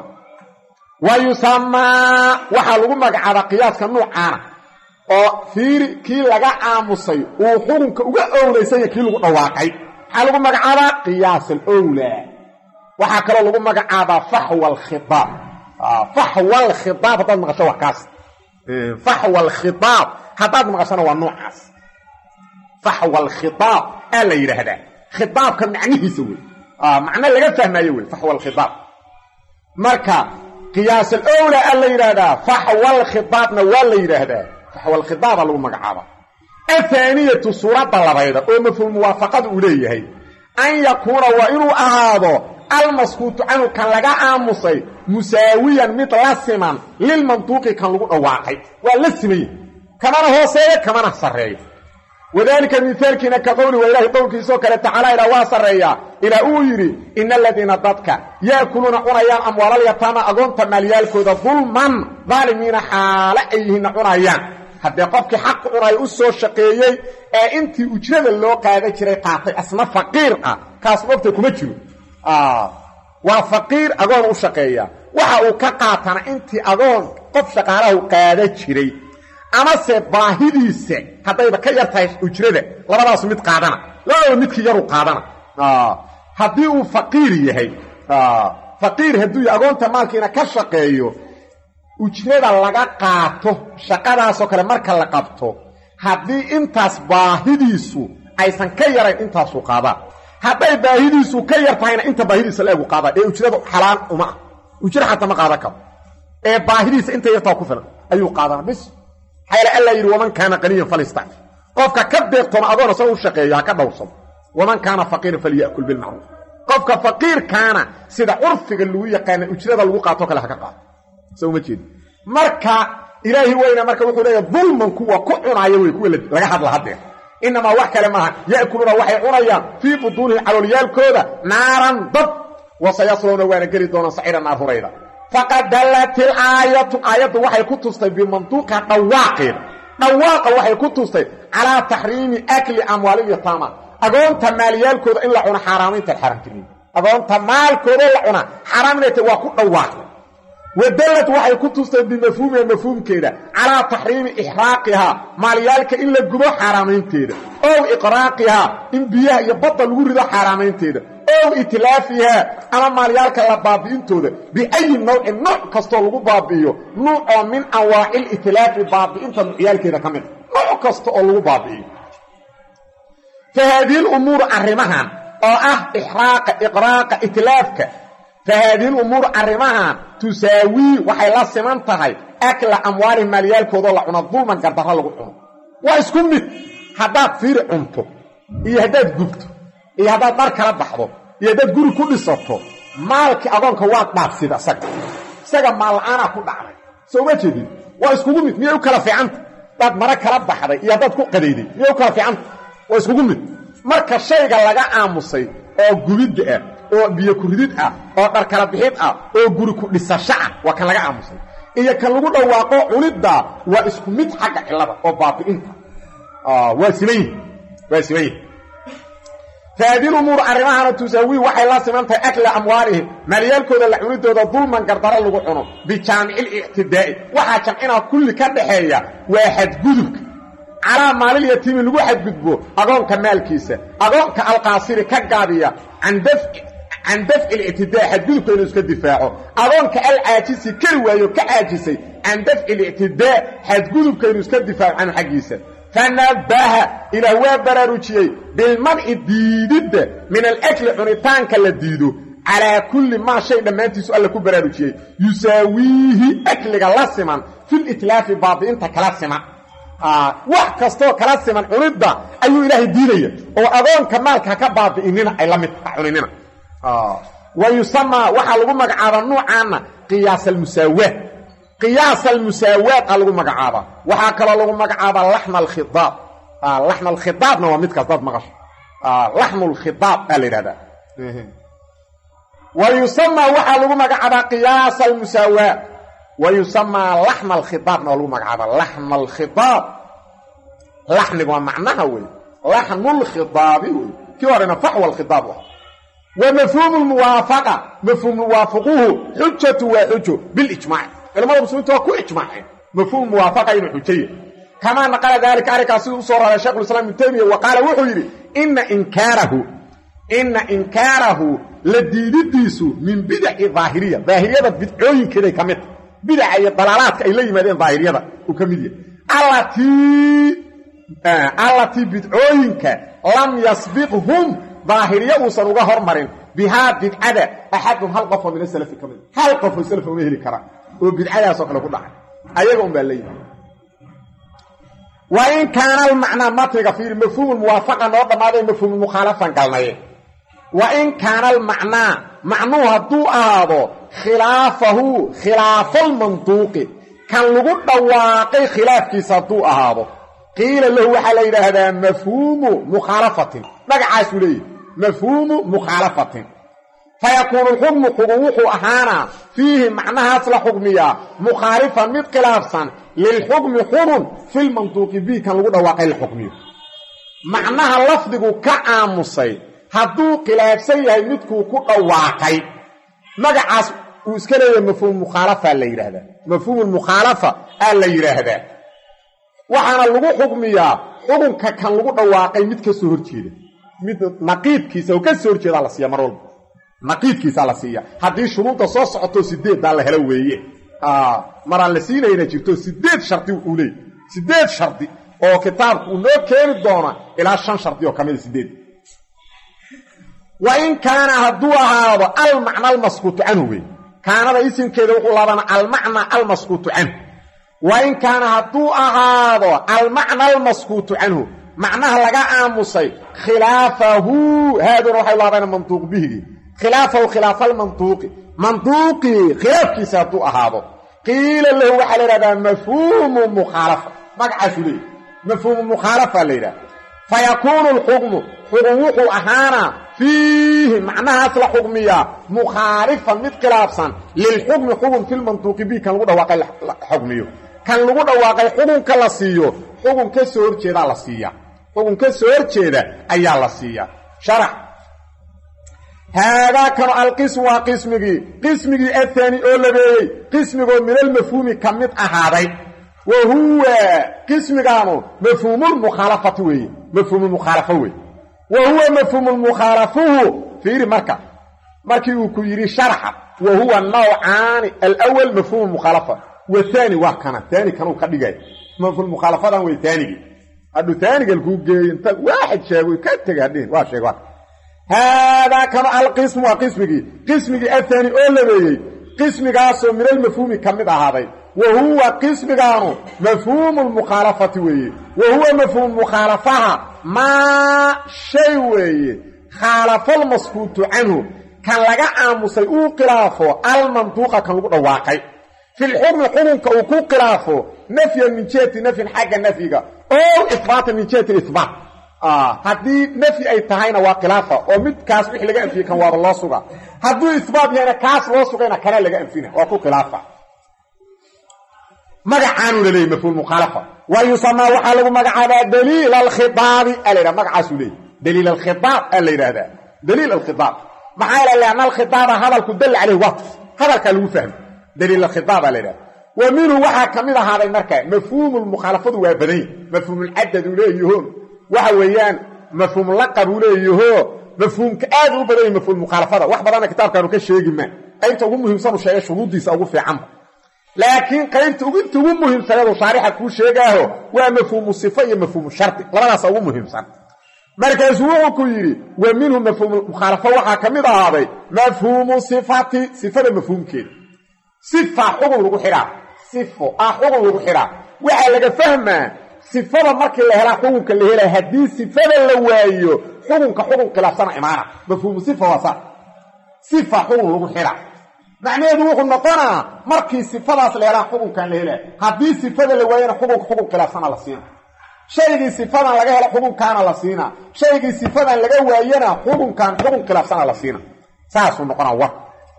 ويسمى وحلو مقعد قياس كنوعانا وفير كي لغا آمسي وحرمك أولى سيئ كي لغو نواقعي حلو مقعد قياس الأولى وحكرا لغو مقعد فحوى الخطاب فحوى الخطاب هذا المغشوة كاس فحوى الخطاب هذا مغشنا والنوعاس فحوى الخطاب ألا يرهده خطاب كان معنيه يسوي معنى اللي فهمه يوي فحوى الخطاب مركا قياس الأولى ألا يرهده فحوى الخطاب نوال يرهده فحوى الخطاب اللي مقعبه الثانية صورة البيضة ومثل الموافقة أوليه أن يكون وإنه أهاده المسكوت عنه كان لغا آمسي مساويا متلسما للمنطوق كان لغو واقعي واللسمي كمان هو سيئ كمان سرية وذلك مثال كنا كقوله وإله قولك سوكرة تعالى إلى واسرية إلى أويري إن الذين ضدك يأكلون عنيان أموال اليتامى أقونت مليالك ذا ظلما ظالمين حال أيهن عنيان حتى يقفك حق عنيان أسو الشقيي أنت أجرد اللوقة هذا كري قاطي أسمى فقير كاسبوبتك مجرو وفقير أقون الشقيي وحاو كقاطنا أنت أقون قف شقاله قادة كري أما سباهديسة حتى إذا كيرتاي أجرده لبداس مid qaadana laba midkii yar u qaadana haddii uu faqiir yahay faqiir hadduu yahay agoonta maalkiina ka shaqeeyo ujrada laga qaato shaqadaasoo kale marka la qabto haddii intaas baahidiisu aysan ka yarayn intaasuu qaadaa hadday baahidiisu ka yar tahayna inta baahidiisa la egu qaadaa ee ujradu xalaan uma ah ujro xataa ma qaadan karo ee baahidiisa inta yartaa ku filan ayuu qaadaa bis xayla alla yidhi waman kaana qaniyan falistacfi qofka ka deeqtooma adoon asagoo u shaqeeyo ha ka dhowrsado waman kaana faqiiran falya'kul bilmacruuf qofka faqiirkaana sida curfiga lagu yaqaana ujrada lagu qaato kale ha ka qaato soo ma jeedi marka ilaahi weyna marka wuxuu leeyahay dulman kuwa ku cunaayo wey kuwa laga hadla hadeer inamaa wax kale maaha ya'kuluuna waxay cunayaan fii butuunihim caloolyaalkooda naaran dad wasayaslowna waana geli doonaan saciira naar hurayda faqad dallat ilaayatu aayaddu waxay ku tustay bimantuuqa dhawaaqeeda dhawaaqa waxay ku tustay calaa taxriimi akli amwaalil yataama agoonta maaliyaalkooda in la cuno xaaraamaynta xaaraamtirin agoonta maalkooda la cuna xaaraaminayta waa ku dhawaaqda wadallad waxay ku tustay bimafhuumiha mafhuumkeeda calaa taxriimi ixraaqihaa maalyaalka in la gubo xaaraamaynteeda ow iqraaqihaa in biyaha iyo badda lagu rido xaaraamaynteeda ow itlaafihaa ama maalyaalka la baabi'intooda biayi nawcin nooc kastoo lagu baabi'iyo nuucoo min anwaacil itlaafi baabi'inta nuucyaalkeeda ka mid nooc kasta oo lagu baabi'iyo fa haadihi lumuur arrimahan oo ah ixraaqa iqraaqa itlaafka فهذه الأمور أرمها تساوي وحي لا سمنتهي أكل أموالهم ماليالكوضو لعنا الظلما قردها لغو وإسكم مت هداد فير عنتو إيه هداد قبتو إيه هداد مارك ربحضو إيه هداد قولي كل صوتو مالك أظنك وات نافسيدا ساقا مال أنا كل عمي سو ما تدي وإسكم مت ميهو كلا في عنت داد مارك ربحضي إيه هداد كو قديدي ميهو كلا في عنت وإسكم مت مارك الشيء لغا آموسي أو قبيد oo biyo ku ridid ah oo dhar kala bixid ah oo guri ku dhisasho ah waa kan laga aamusay iyo kan lagu dhawaaqo cunida waa isku mid xagga cilada oo baabi'inta waa simay فهذه الأمور أرمها تساوي وحي الله سمانتا أكل أموالهم ماليالكودا لعنيدودا ظلما قردرا لغو عنو بجامع الاعتداء وحا جمعنا كل كدحية واحد قدك على مال اليتيم لغو حد قدبو أغونك مالكيسة أغونك القاصير كقابية عن دفع الاعتداء حدودك إنه اسك الدفاعه أظنك العاجسي كلوه كعاجسي عن دفع الاعتداء حدودك إنه اسك الدفاع عن حقيسة فنبه إلى هو براروشي بالمنع الديدد من الأكل عنطان كالديدو على كل ما شيء لما أنت سؤال لكو براروشي يساويه أكلك لسما في الإتلاف بعض أنت كلاسما wax kasto kala siman cunida ayuu ilaahay diiday oo adoon kamaalka ka baabi'inina ay la mid cunina wa yusama waxa lagu magacaaba nuucaana qiyaas al musawaat lagu magacaaba waxa kale lagu magacaaba lahm al khidab waa mid kaas dad maqasho lahm al khidab alirada wa yusama waxa lagu magacaaba qiyaas al musawaat ويسمى لحم الخطاب نقول مقعبا لحم الخطاب لحم ومعناها لحم الخطاب كيف أرنا فحوى الخطاب ومفهوم الموافقة مفهوم موافقوه حجة وحجة بالإجماع لما المسلمين توقعوا إجماع مفهوم الموافقة إنه حجية كما نقل ذلك أريك سيد صورة على شيخ الإسلام ابن تيمية وقال وحيري إن إنكاره لديديس من بدع ظاهرية بدعوين كده كمت بدع اي ضلالات اي ليمادين ظاهريده وكميديه التي بدعوينك لم يسبقهم ظاهريه وصلوا هرمرين بها بدعه احدهم هلقف من السلف كمان هلقف السلف وما هلي كرا وبدعه سوكله كدحay ayagoon baa leeyahay وان كان المعنى مطلق في مفهوم الموافقه نو دماده مفهوم المخالفه قالنايه وان كان المعنى معنوه دو اهو خلاف المنطوق كان لغو دواقي خلاف كيساتو اهابو قيل له وحال هذا مفهوم مخالفة مقعاس ليه مفهوم مخالفة فيكون الحكم حقوق أهانا فيه معناها أصل حكمية مخالفا متخلافا للحكم حر في المنطوق به كان لغو دواقي الحكمية معناها لفظه كآمسي هدو خلاف سيئي متكو كدواقي مقعاس وإسكالي مفهوم مخالفة اللي يرهده مفهوم المخالفة اللي يرهده وحانا اللغو حكمية حكم كان لغو دواقي متك سهر جيده mid naqiidkiisa oo ka soo horjeeda la siiya mar walba naqiidkiisa la siiya haddii shuruudda soo socoto 8 la helo weeye maraan la siinayna jirto 8 sharti uu leeyahay 8 sharti oo kitaabku uu noo keeni doona ilaa 5 sharti oo kamid 8 wa in kaana hadduu ahaado al-macna al-maskuutu canhu wey kaanada isimkeeda wuxuu laabana al-macna al-maskuutu canhu wa in kaana hadduu ahaado al-macna al-maskuutu canhu macnaha laga aamusay khilaafahu haaduna waxay laabana mantuuq bihi khilaafahu khilaaf al-mantuuqi mantuuqi khilaafkiisa hadduu ahaado qiila lahu waxaa la yidhahdaa mafhuumu mukhaalafa magacaasu leeyahy mafhuumu mukhaalafa la yidhahda fayakuunu alxukmu xukun wuxuu ahaanaa fiihi macnahaas la xukmiyaa mukhaalifan mid khilaafsan lilxukmi xukun filmantuuqi bihi kan lagu dhawaaqay la xukmiyo kan lagu dhawaaqay xukunka la siiyo xukun ka soo horjeedaa la siiya xukun ka soo horjeeda ayaa la siiya sharax هذا كان القسم قسمي الثاني او لبيي قسمه من المفهوم كمد احادي وهو قسم كانوا مفهوم المخالفه وي مفهوم المخالفه وي وهو مفهوم المخالفه في مركي وكيري شرح وهو النوعان الاول مفهوم المخالفه والثاني وكان الثاني كانوا كدغاي مفهوم المخالفه ده والثاني ادو ثاني الكوجي انت واحد شيء كتغ هدين وا شيء هذا كان القسم قسمي الثاني أولي قسمي قاسو من المفهوم كمد هذا وهو قسمي قانو مفهوم المخالفة وي وهو مفهوم المخالفة ما شيء وي خالف المسكوت عنه كان لقى مسيء قلافه المنطوقة كان لقى واقع في الحكم حكم كوكو قلافه نفيا من جهة نفي حاجة نفيها أو إثبات من جهة الإثبات haddii nafyi ay tahayna waa khilaafa oo mid kaas wixii laga anfiyo kan waa loo sugaa haddii isbaat yana kaas loo sugayna kana laga anfina waa ku khilaafa magacaanu leeyahay mafhuum mukhalafa wa yusama waxa lagu magacaabaa daliil al-khitab alayra magacaasu leeyahay daliil al-khitab alayra daliil al-khitab maxaa leeyahay al-khitab hadalku dal alayhi waqt hadalka lagu fahmo daliil al-khitab alayra wa minhu waxa kamid ahaaday markaa mafhuum al-mukhalafadu waa badan mafhuum al-adad leeyahay وحويان مفهوم اللقب وليه مفهوم كاد وبدأ مفهوم المخالفة واحد بدأنا كتاب كانوا كشيء ما أنت تقول مهم صار شيء شروط دي سأقول في عمر لكن قيمت تقول مهم صار وصارحة كل شيء جاهه ومفهوم الصفة مفهوم الشرط لا سأقول مهم صار مركز وكيري ومنهم مفهوم المخالفة وحكم هذا مفهوم الصفة صفة مفهوم كده صفة حكم الوحرة صفة حكم الوحرة وعلى فهمه صفada markii la hela xukunka la hela hadii sifada la waayo xukunka xukun khilaafsan imaana mafhuum sifa wasa sifa xukun lagu xira macnaheedu wuxuu noqonaa markii sifadaas la hela xukunka la hela hadii sifada la waayana xukun khilaafsan la siina shaygii sifadan laga hela xukunkaana la siina shaygii sifadan laga waayana xukun khilaafsan la siina saas uu noqonaa war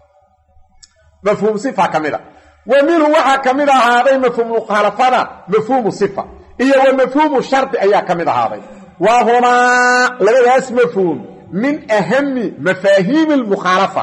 mafhuum sifa kamida ومنه waxa kamid ahaaday mafhuum mukhalafada mafhuum sifa iyo mafhuum shart ayaa kamid ahaaday wa huma labadaas mafhuum min ahami mafahim al-mukhalafa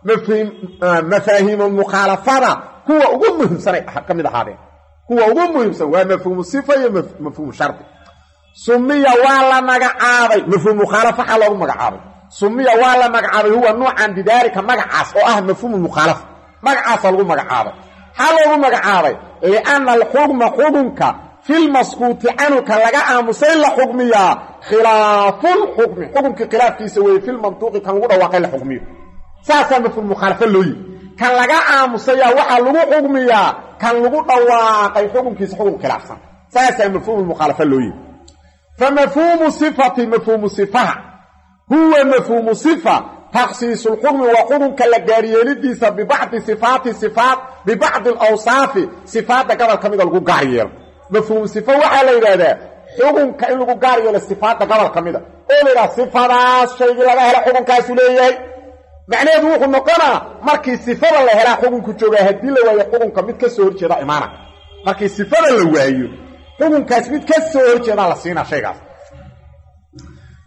mafahim al-mukhalafada huwa ugu muhiimsan kamid ahaaday huwa ugu muhiimsan waa mafhuum sifa iyo mafhuum shart sumiya wala magacaabay mafhuum mukhalafa xalagu magacaabay sumiya wala magacaabay huwa noocan bidaalika magacaas oo ah mafhuum mukhalafa magacaas lagu magacaabay حلو مغعابي لأن الحكم حكمك في المسكوت عنه كان لغا آمسي الحكمية خلاف الحكم حكمك خلاف كيسوي في المنطوق كان لغا واقع الحكمية ساسا في المخالفة اللي كان لغا آمسي وحا لغا حكمية كان لغا واقع حكم كيس حكم خلاف ساسا مفهوم المخالفة اللي فمفهوم صفة مفهوم صفة هو مفهوم صفة تخصيص الحكم وحكم كالجارياليديس ببعض صفات ببعض الأوصاف صفات قبل كميدة لغو قاريال مفهوم صفة وحا ليلة حكم كأن لغو قاريال الصفات قبل كميدة أولا صفات شيء لغاها لحكم كاسوليه معنى يدوخ النقرة مركي صفة لغاها حكم كتوبة هدي لغاها حكم كميد كسور جدا إمانا مركي صفة لغاها حكم كاسميد كسور جدا لسينا شيء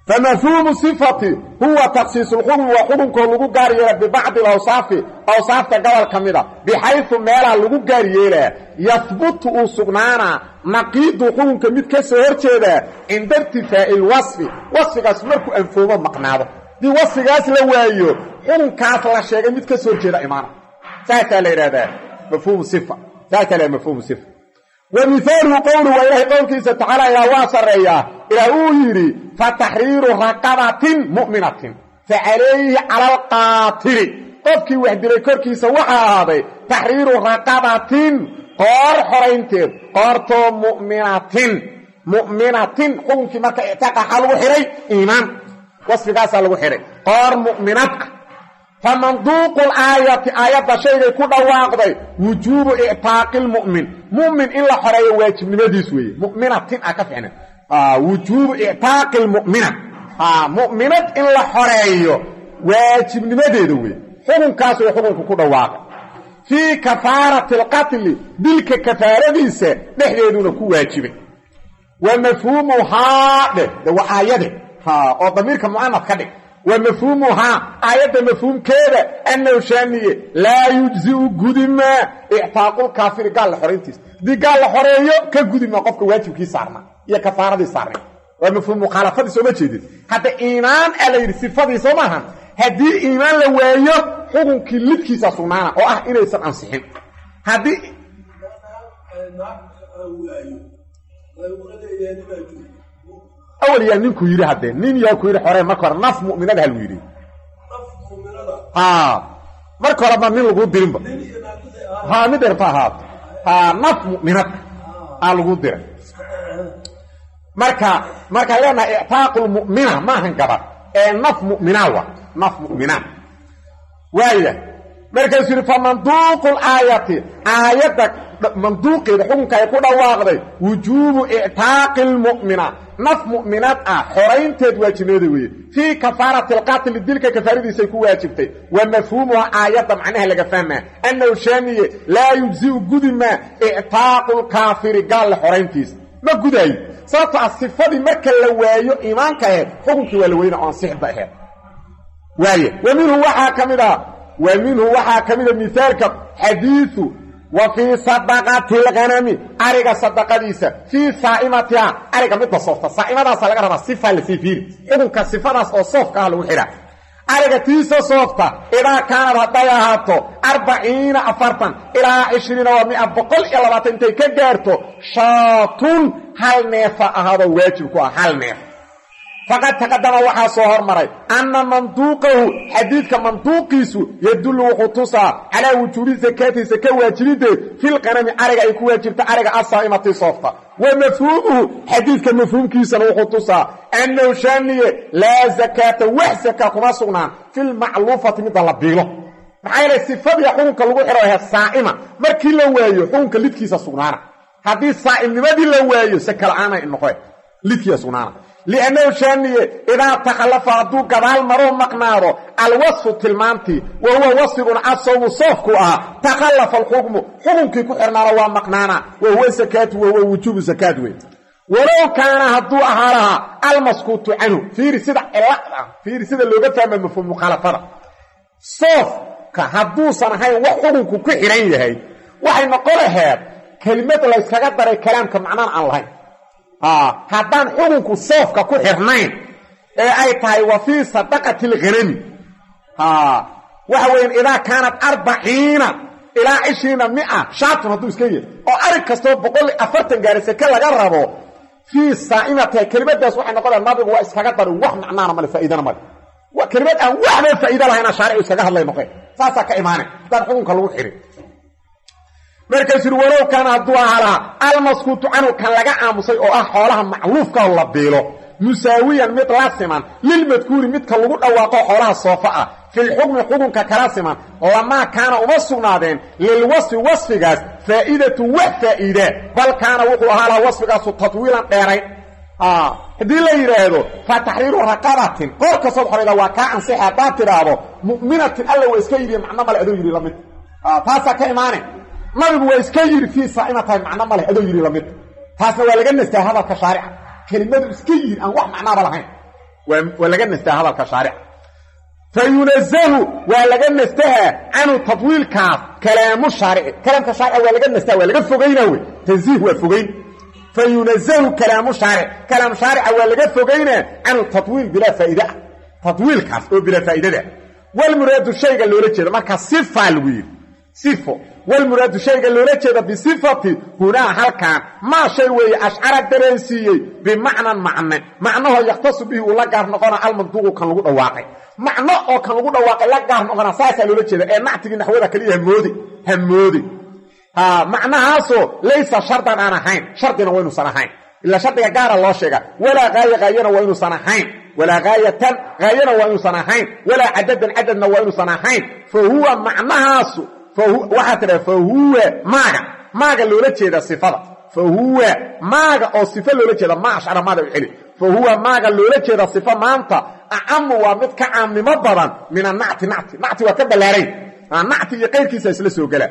فمفهوم الصفة هو تخصيص الحكم وحكمك لغو غاريلا ببعض الأوصاف أوصاف قبل كميدة بحيث ميلا لغو غاريلا يثبت سغنانا نقيد حكمك متكسر هرشيدا عند ارتفاع الوصف وصف اسمركو انفوما مقناده دي وصف قاس لوايو حكمكاس لا شيغا متكسر هرشيدا إيمانا ساعتا ليرادا مفهوم الصفة ساعتا لا مفهوم الصفة ومثاله قوله وإلهي قولك تعالى إلى واصر إياه إلى أوهيري فتحرير رقبة مؤمنة فعليه على القاتل قفكي وحد لكوركي سوحا هذا تحرير رقبة قار حرينتين قارتو مؤمنة قومك مكا اعتاق حلو حري إيمان وصف قاسة لو حري قار مؤمنة فمنطوق آية شيء يكون واقضي وجوب إعتاق المؤمن مؤمن إلا حرية واجب نمديس وي مؤمنة أكفعنا وجوب إعتاق المؤمنة مؤمنة إلا حرية واجب نمديس وي حكم كاسو حكم كون واقع في كفارة القتل بلك كفارة ديسة نحن كو واجب ومفهومها ده آية أو ضميرك مؤنث كده ومفهومها آية مفهوم كده أنه شانية لا يجزئ قدما إعتاق الكافر قال لحرينتيس دي قال لحرية كقدما قفك واجب كي صارنا يا كفارة دي صارنا ومفهوم مخالفة دي سوما جيدين حتى إيمان ألي صفة دي سوماها هدي إيمان لوايا حكم كلت كي ساسونانا إنا يسان أنسحين هدي أول يعني نينكو يري هدي نين ياكو يري حرية مكوار نف مؤمنة هلو يري مركوار ما نين لغو ديرين با ندير فاهات نف مؤمنة لغو ديرين مركا لنا إعتاق المؤمنة ما هنكبر نف مؤمنة نف مؤمنة وايه مركا يسير فمنطوق الآية آية منطوق الحكم يكون واقضي وجوب إعتاق المؤمنة نف مؤمنات حرين تدواجنيدوي في كفارة القاتل الدلك كفارة دي سيكون واجبتي ومفهومها آية معناها لغا فهمها أنه شامية لا يجزئ قدما إعتاق الكافر قال لحرين تيس ما قدأي سأطع الصفة دي مركا لوايو إيمانك حكمك ولوين عن صحبة وايه ومنه وحا كمدا مثالك حديث وفي صدقة الغنم أريق صدقة ديسة في صائمتها أريق مثل صوفة صائمة داسة لغا ربا صفة لسيفير حكمك الصفة داسة صوفة قالوا حرا أريق تيسة صوفة إذا كانت هداياتو 40 أفرطا إلى 20 و100 بقل إلا باتنتي كجارتو شاطون هل نيفة هذا واجبكو هل نيفة فقد تقدم وحا صهر مري أن منطوقه حديث منطوقيسو يدل وخطوصا على وجوب زكاة زكاة واجبته في القنم أرغى يكون واجبت أرغى الصائمة صوفة ومفهومه حديث كمفهوم كيسا وخطوصا أنه شانية لا زكاة وحزكاة كما صغنا في المعلوفة مثل البيلة معايا الصفات يحونك الوحرة الصائمة مركي لوايو حونك لدكيسا صغنانا حديث صائم لماذا لوايو سكال عانا إنه لدكيسا صغنانا لأنه شانية إذا تخلف عدو قبال مرون مقناره الوصف التلمانتي وهو وصف عصو صفكو تخلف الحكم حكمك كحرنا روان مقنانا وهو زكاة وهو وجوب زكاة ولو كان هدو أهارها المسكوت عنه في رسيدة اللي قلتها من مفهوم مخالفة صف كهدو صنحي وحكمك كحرين هاي وحي نقولها كلمة لا يسكقدر الكلام كمعنان عن الله هدان حكمك صوفك كحرنين أي تاي وفي صدقة الغنم وحوين إذا كانت 40 إلى 20 100 شاطر هدو اسكيه أرك كستوب بقول أفرتن قارسة كلا قربوا في صائمة كلمة داس وحي نقول النبي هو إسكاقدر وح معنانا مالي فائدة مالي وكلمة أن وحنا فائدة لها هنا شارع إسكاقها الله يمقين ساسا كإيمانه هدان حكمك الوحري مركز ولو كان هدوها على المسكوت عنه كان لقى عامسي أو حولها معروف كالله بيلو مساويا متلاسما للمذكور متكاللغو أواقع حولها الصوفاء في الحكم حكم ككلاسما لما كان أمسونادين للوصف وصف غاز فائدة وفائدة بل كان وقوها على وصف غاز تطويلا قيرين دي لا يرادو فتحرير رقبة قرق صدح لذا وكاء صحة باترابو مؤمنة الله وإسكيري معنى مالي أدو يري لمن تاسا كإيماني nabigu waa iska yiri fi saa'imata macna ma leh adoo yiri lamid taasna waa laga nastaa hadalka shaarica kelimadu iska yiri aan wax macna lahayn ولغا نستها هذا الكشارع فينزه ولغا نستها عنه تطويل كلام الشارع كلام الشارع ولغا نستها ولغا فوقينه تنزيه وفوقين فينزه كلام الشارع كلام الشارع ولغا فوقينه عنه تطويل بلا فائده تطويل كاس او بلا فائده ده والمراد الشيء اللي لو جيده marka sifa alwi sifo والمراد الشيء اللي لو جيده بصفته هنا halkan ما شيء وي اشعر درنسيه بمعنى معناه يختص به ولا غار نقونا المنطوق كان لو دواقay معنى oo kan lagu dhawaaqay la gaar noqona saasa loo jeedo ee nactiga naxwada kaliya hamoodi macnahaaso laysa shartan aan ahayn shartina waynu sanahayn illa shartiga gaar loo sheega wala gaayana waynu sanahayn ولا غاية غاينا وإنو صناحين ولا عددنا وإنو صناحين فهو معناها فهو ماغا اللي لتشي دا صفة فهو ماغا أو صفة اللي لتشي دا ما أشعر ماذا بحلي فهو ماغا اللي لتشي دا صفة ما أنت أعم ومدك عام مضرا من النعت وكبه لارين النعت يقير كيسا يسلسه قلاء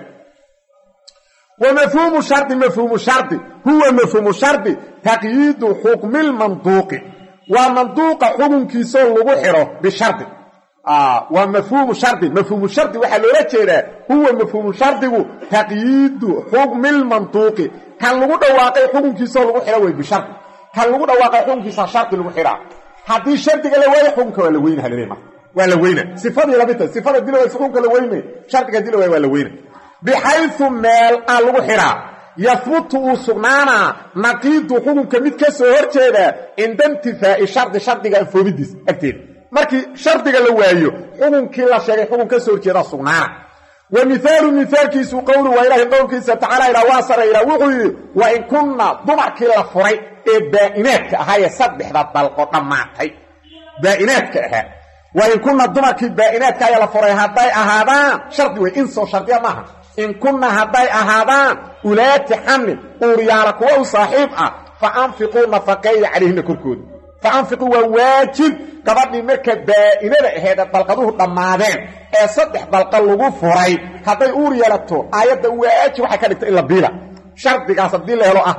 ومفهوم الشرط هو مفهوم الشرط تقييد حكم المنطوق ومنطوق حكم كيسو لغو خيرو بشرط ومفهوم الشرط waxa loo jeedaa huwa mafhum shartigu taqyiid hukm al mantuq kan lagu dhawaaqay xukunkiisa lagu xiro way bishart kan lagu dhawaaqay xukunkiisa sharti lagu xiro hadii shartiga la way xukunka wala weyn halima wala weyna sifada labita sifada dilay xukunka la weyna shartiga dilay wala weyna bihaythu mal lagu xiro يثبت سبحانه نقيض حكم كميد كسو horjeeda inda intifaa shartiga foobidis agteed markii shartiga la waayo xukunkii la sheegay xukun ka soo horjeeda sugnaana wa mithaalkiisu qowlu wa ilaahi qowlkiisa ta'ala ila wasara ila wuxuu wa in kunna dumarkii la furay ee baa'inaadka ahaye saddexda dalqo dhamaatay baa'inaadka ahaa wa in kunna dumarkii baa'inaadka ayaa la furay haday ahaadaan sharti way in soo shartiya maaha إن كنا هداي أهادان أولاد حمل أوريالك وصاحبها فأنفقوا نفقي عليهن كركود فأنفقوا وواجب قبل مركب بائنة هذا بلقضوه الضمادين صدح بلقلوه فري هداي أوريالكتو آيات واجب وحكالك إلا بيلا شرط قاصد دي الله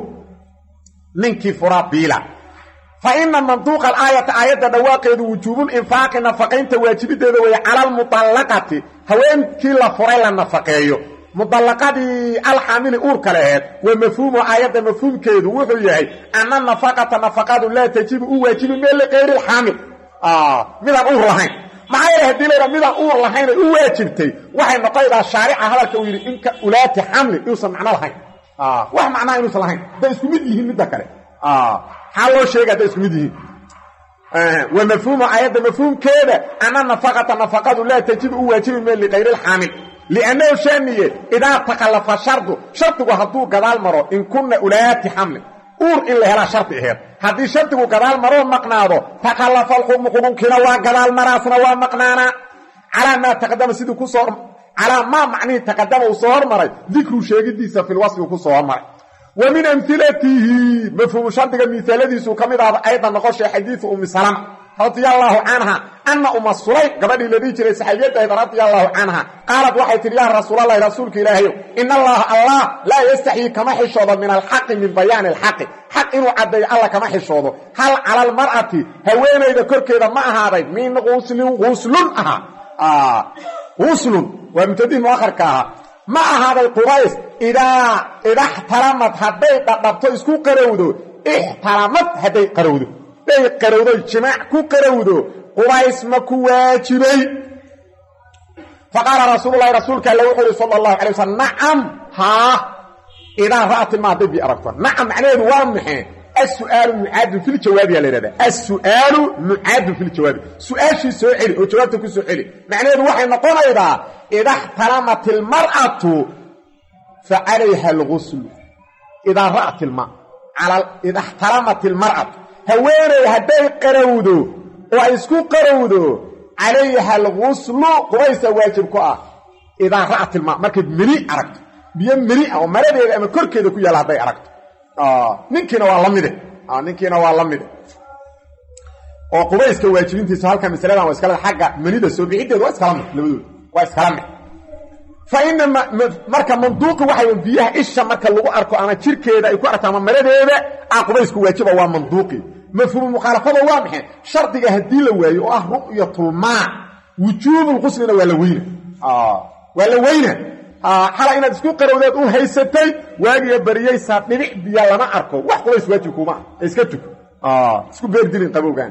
منك فرا بيلا فإن منطوق الآية دواقيد وجوب الإنفاق نفقين تواجب دوي على المطلقة هوين كلا فريلا نفقيه مطلقة الحامل أوركالهات ومفهوم آية مفهوم كيدو وحيهي أن النفقة نفقات لا تجيب واجب من غير الحامل ماذا أور لهين معايا هدي لنا ماذا أور لهين واجبتي وحي نقايد الشارع هذا الكويري إنك أولاد حامل يوصل معنا لهين وحي معناه يوصل لهين ده اسكو مديهين مدكالي حالو شيء ده اسمه دي ومفهوم آيات مفهوم كده أن النفقة لا تجب واجب من غير الحامل لأنه شأنية إذا تخلف شرط وحطوه قدال مرو إن كنا أولاد حمل أور إلا هلا شرط إهير هذه شرط قدال مرو مقناده تخلف الحكم كنا وقدال مراسنا ومقنانا على ما تقدم سيدو كسور على ما معني تقدم وصور مري ذكر شيء ديسا في الوصف وكسور مري ومن أمثلته مفهوم شرطك مثالدي سو كميدا أيضا نقش حديث أم سلمة رضي الله عنها أن أم الصليب قبل الذي جري صحيحته رضي الله عنها قالت وحيت يا رسول الله رسولك إلهي إن الله لا يستحي كما حشوض من الحق من بيان الحق حق إنه عدي الله كما حشوض هل على المرأة هوين إذا كرك إذا ما هذا من غسل غسل ومتدين مؤخر كها ما هذا القريس إذا احترمت هدي قطبتو اسكو قرودو احترمت هدي قرودو دي قرودو الجماع كو قرودو قريس مكو واجبي فقال رسول الله رسولك اللي صلى الله عليه وسلم نعم إذا رأت الماضي بأركتون نعم عليه وامحي السؤال معاد في الجواب يا ليلى السؤال معاد في الجواب سؤال شيء سؤالي وجوابتك سؤالي معناه وحي نقول إذا احترمت المرأة فعليها الغسل إذا رأت الماء إذا احترمت المرأة هويري هدي قرودو وإسكو قرودو عليها الغسل قويس واجبك إذا رأت الماء مركب مريء أركت بيان مريء أو مريء أما كركي كو يلا هدي أركت ننكينا waa lamide oo qubayska waajibintiisa halka misalada waa iskala xagga manida soo bixideed waa iskala labadooda waa iskala mid fa inna marka manduuq waxa biyaha isha marka lagu arko ama jirkeeda ay ku arkaan maradeeda qubaysku waajiba waa manduuqi mafhuum mukhalafada waa maxay shardiga hadii la waayo oo ah ru'yatul maa wujuubul ghuslina waa la weyna waa la weyna xala inaad isku qarowdeed u haysatay waagiga bariyay saa dhibic biya lama arko wax kula iswaajib kuma iska tug isku beerdilin qabowgan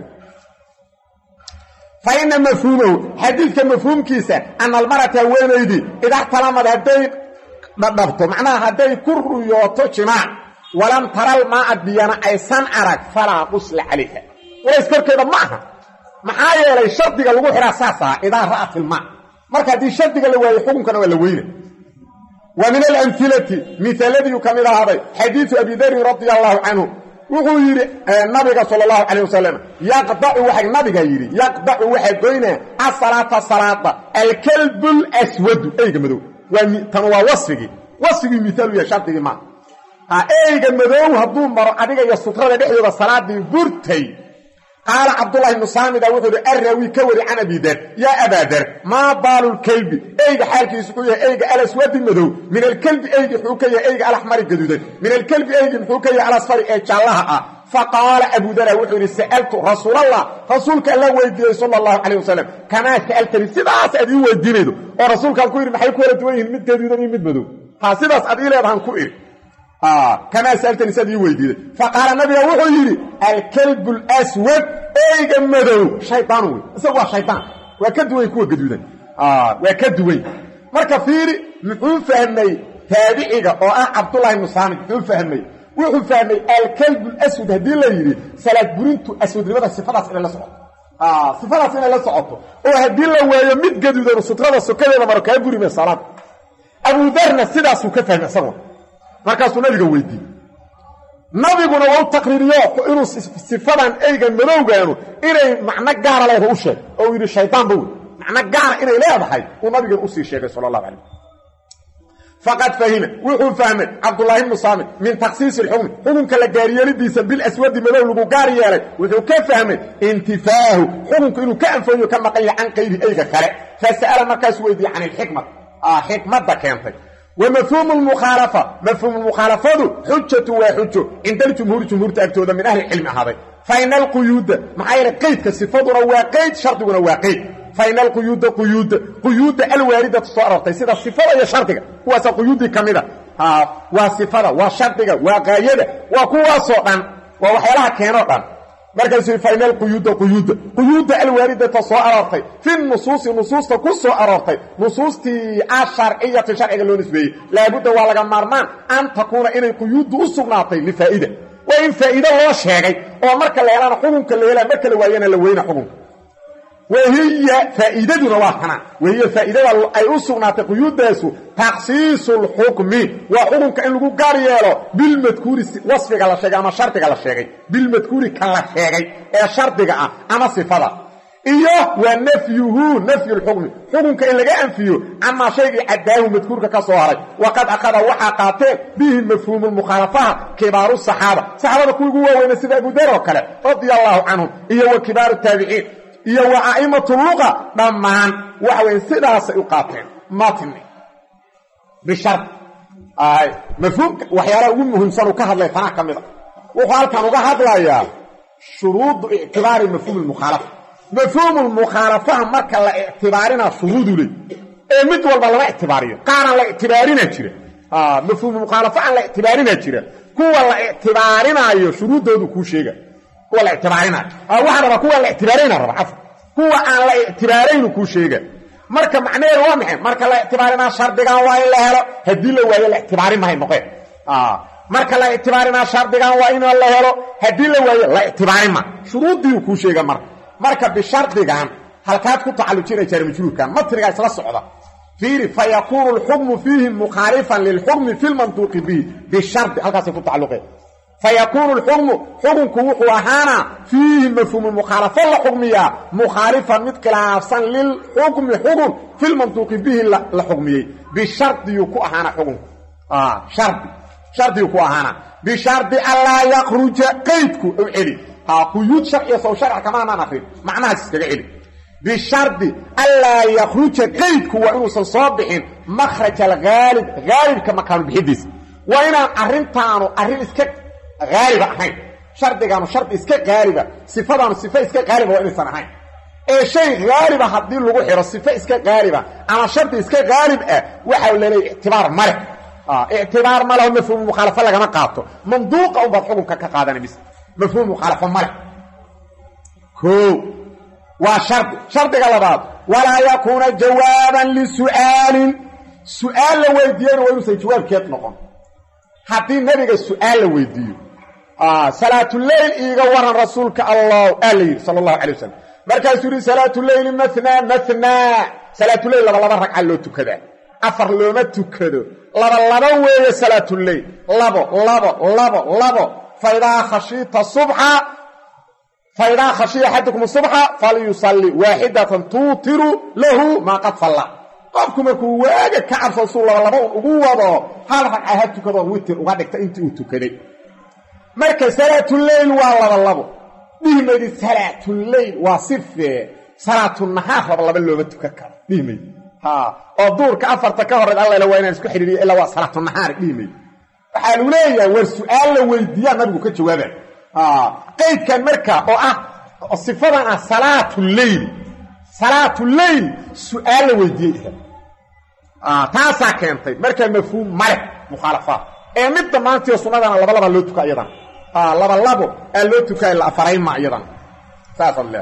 fa inna mafhuumu hadithka mafhuumkiisa an almarata weynaydi idha talamad haday dhadhabto macnaha haday ku ruyooto jimaac walam taral maa biyana aysan arag fala qusla alayha wala iskorkeeda ma aha maxaa yeelay shardiga lagu xiraa saasa idha ra'atil maa marka hadii shardiga la waayo xukunkana waa la weyna ومن الأمثلة مثال الذي يكمل هذا حديث أبي ذر رضي الله عنه وغير النبي صلى الله عليه وسلم يقطع واحد نبي يري يقطع واحد بين الصلاة الكلب الأسود أي جمدو وتنوى وصفه مثال يا شرط ما أي جمدو هضوم مرة أديك يستطرد بحيث الصلاة دي برتي قال عبد الله بن صامد وحده الروي كوري عن ابي ذر يا ابا ذر ما بال الكلب ايغ حالكيس كو ايغ الاسود المدو من الكلب ايغ حوكيه ايغ الاحمر الجدود من الكلب ايغ حوكيه على اصفر اي جالها فقال ابو ذر وحده سالت رسول الله رسولك الله ويدي صلى الله عليه وسلم كما سالتني سداس ادي ويدينيدو ورسولك كو يري maxay ku wada duwayeen mid gaduudan iyo mid madow ha sidaas adii leedahan ku iri كما سألتني سيدي ويدي فقال النبي وحو يري الكلب الأسود ايغا مدو شيطانوي اسوا شيطان وكدوي كو غدودن وكدوي marka fiiri muxuu fahmay tabi'iga oo ah Abdullah ibn Samit muxuu fahmay wuxuu fahmay al-kalb al-aswad hadii la yiri salaad burintu aswadnimada sifadaas in la socoto sifadaas in la socoto oo hadii la waayo mid gaduudan sutrada sokadeeda markaa burime salaad Abu Dharr sidaas uu ka fahmay sabab markaasuu nabiga weydiiyey nabiguna waa taqriiriyo inuu sifadan eeyga madowgaano inay macna gaar ah leedahay u sheeg oo yiri shaytaan buu macna gaar inay leedahay uu nabiga u sii sheegay sallallahu alayhi faqad fahima wuxuu fahmay Abdullah ibn Samit min takhsis al-hukm hukumka la gaariyelidiisa bil aswad madow lagu gaar yeelay wuxuu ka fahmay intifaahu hukumka inuu ka anfayo ka maqan an qayri eeyga kale fasala markaas weydiiyay an al-hikmah hikmada keentay ومفهوم المخالفة مفهوم المخالفة حجة وحجة عند الجمهور تأكتوذا من أهل العلم هذا فإن القيود معايا قيد كالصفة وقيد شرط وقيد فإن القيود قيود الواردة الصورة سيدة الصفة هي شرطك هو قيود كاملة وصفة وشرطك وقايدة وقوة صوتا ووحيالها كينوتا مركز فإن قيود الواردة صورة في النصوص تكون أرارتي نصوص الشرعية الشرعية اللونسبية لابد ولا مرمان أن تكون إن القيود أصنعتي لفائدة وإن فائدة الله شيء ومركز ليلان حكمك الليلان مركز لوينا لوين حكمك وهي فائدة رواحنا وهي فائدة أي أصنعتي قيود داسو تخصيص الحكم وحكمك إن لغو قاريالو بالمذكور وصفك على الشيء أما شرطك على الشيء بالمذكور كلا شيء شرطك أما صفة إيه ونفيه نفي الحكم حكمك إن لغا أنفيه أما شيء عداه مذكورك كصواري وقد أخذ وحقاته به مفهوم المخالفة كبار صحابة كل قوة ونسيب أبو ذر وكلا رضي الله عنهم إيه وكبار التابعين إيه وعائمة اللغة ضمان وحوين سيدها سيقاطع ماطني بشرط مفهوم وحيالا أمهم سنو كهد لي فانا كميدا وقال كانوا كهد لي شروط اعتبار مفهوم المخالفة مفهوم المخالفة مركا لاعتبارنا شروط لي متوال بلا اعتبارية قانا لاعتبارنا جيرا مفهوم المخالفة عن لاعتبارنا جيرا كوا لاعتبارنا شروط دودو كوشيغا كوا لاعتبارنا واحد كوا لاعتبارنا ربع عفو كوا عن لاعتبارين كوشيغا marka macneeyo waa maxay marka la ictibaarina shardigan waa in la helo hadii la waayo la ictibaarin ma noqon marka la ictibaarina shardigan waa in la helo hadii la waayo la ictibaarin ma shuruudii ku sheega marka bi shardigan halkaad ku tacalujinay jar majruurkan matriga isla socda fiiri fa yakunu al-hukmu fihi mukhalifan lil-hukmi fi al-mantuq bi bi shart halkaas ku tacaluqay فيكون الحكم وحواهانا فيه مفهوم المخالفة الحكمية مخالفا متكلافا للحكم حكم في المنطوق به الحكمية بشرط يكون أهانا حكم شرط يكون أهانا بشرط ألا يخرج قيدك أعلي قيود شرعية سو شرع كمان أنا فيه معناها تستقعلي بشرط ألا يخرج قيدك وإنه صبحين مخرج الغالب كما كانوا بحديث وإن أرنتانو أرن اسكت غالب أحين shardigaanu shardi iska qaaliba sifadaanu sifa iska qaaliba waa inaysan ahayn ee shay qaaliba haddii lagu xiro sifa iska qaaliba ama shardi iska qaalib ah waxa uu leeyahay ictibaar male ictibaar male mafhuum mukhalafa lagama qaato manduuqa u bad xukunka ka qaadana bis mafhuum mukhalafa male ko waa shardiga labaad walaa yakuuna jawaaban lisu'aalin su'aal la weydiiyana waa inuusan jawaabkeed noqon haddii nabiga su'aal la weydiiyo salaatuleyl iiga waran rasuulka allah alayhi sallallahu alayhi wasallam markaasuu yiri salaatuleyl mathnaa salaatuleyl laba ragca loo tukadaa afar looma tukado laba weeye salaatuleyl labo faidaa khashita subha فإذا خشي أحدكم الصبح فليصلي واحدة توتر له ما قد صلى قفكم markuu waaga ka cabso laba ugu wado hal ragcad tukado witir uga dhigta intii uu tukaday marka salaatul layl waa labo dhimadi salaatul layl waa sife salaatul nahaar laba looma tukan karo dhimadi oo duurka afarta ka hor Allah la wayna isku xiriiriyo ila waa salaatul nahaar dhimadi waxa uu leeyahay war su'aal la weydiiyaa nabigu ka jawaabay qaydkan marka oo ah sifadana salaatul layl su'aal la weydiiyay taasa keentay marka mafhuum male mukhalafa ee mid damaantii sunnadana laba loo tukaa iyadan laba loo tukaa la afaray ma iyadan saafallah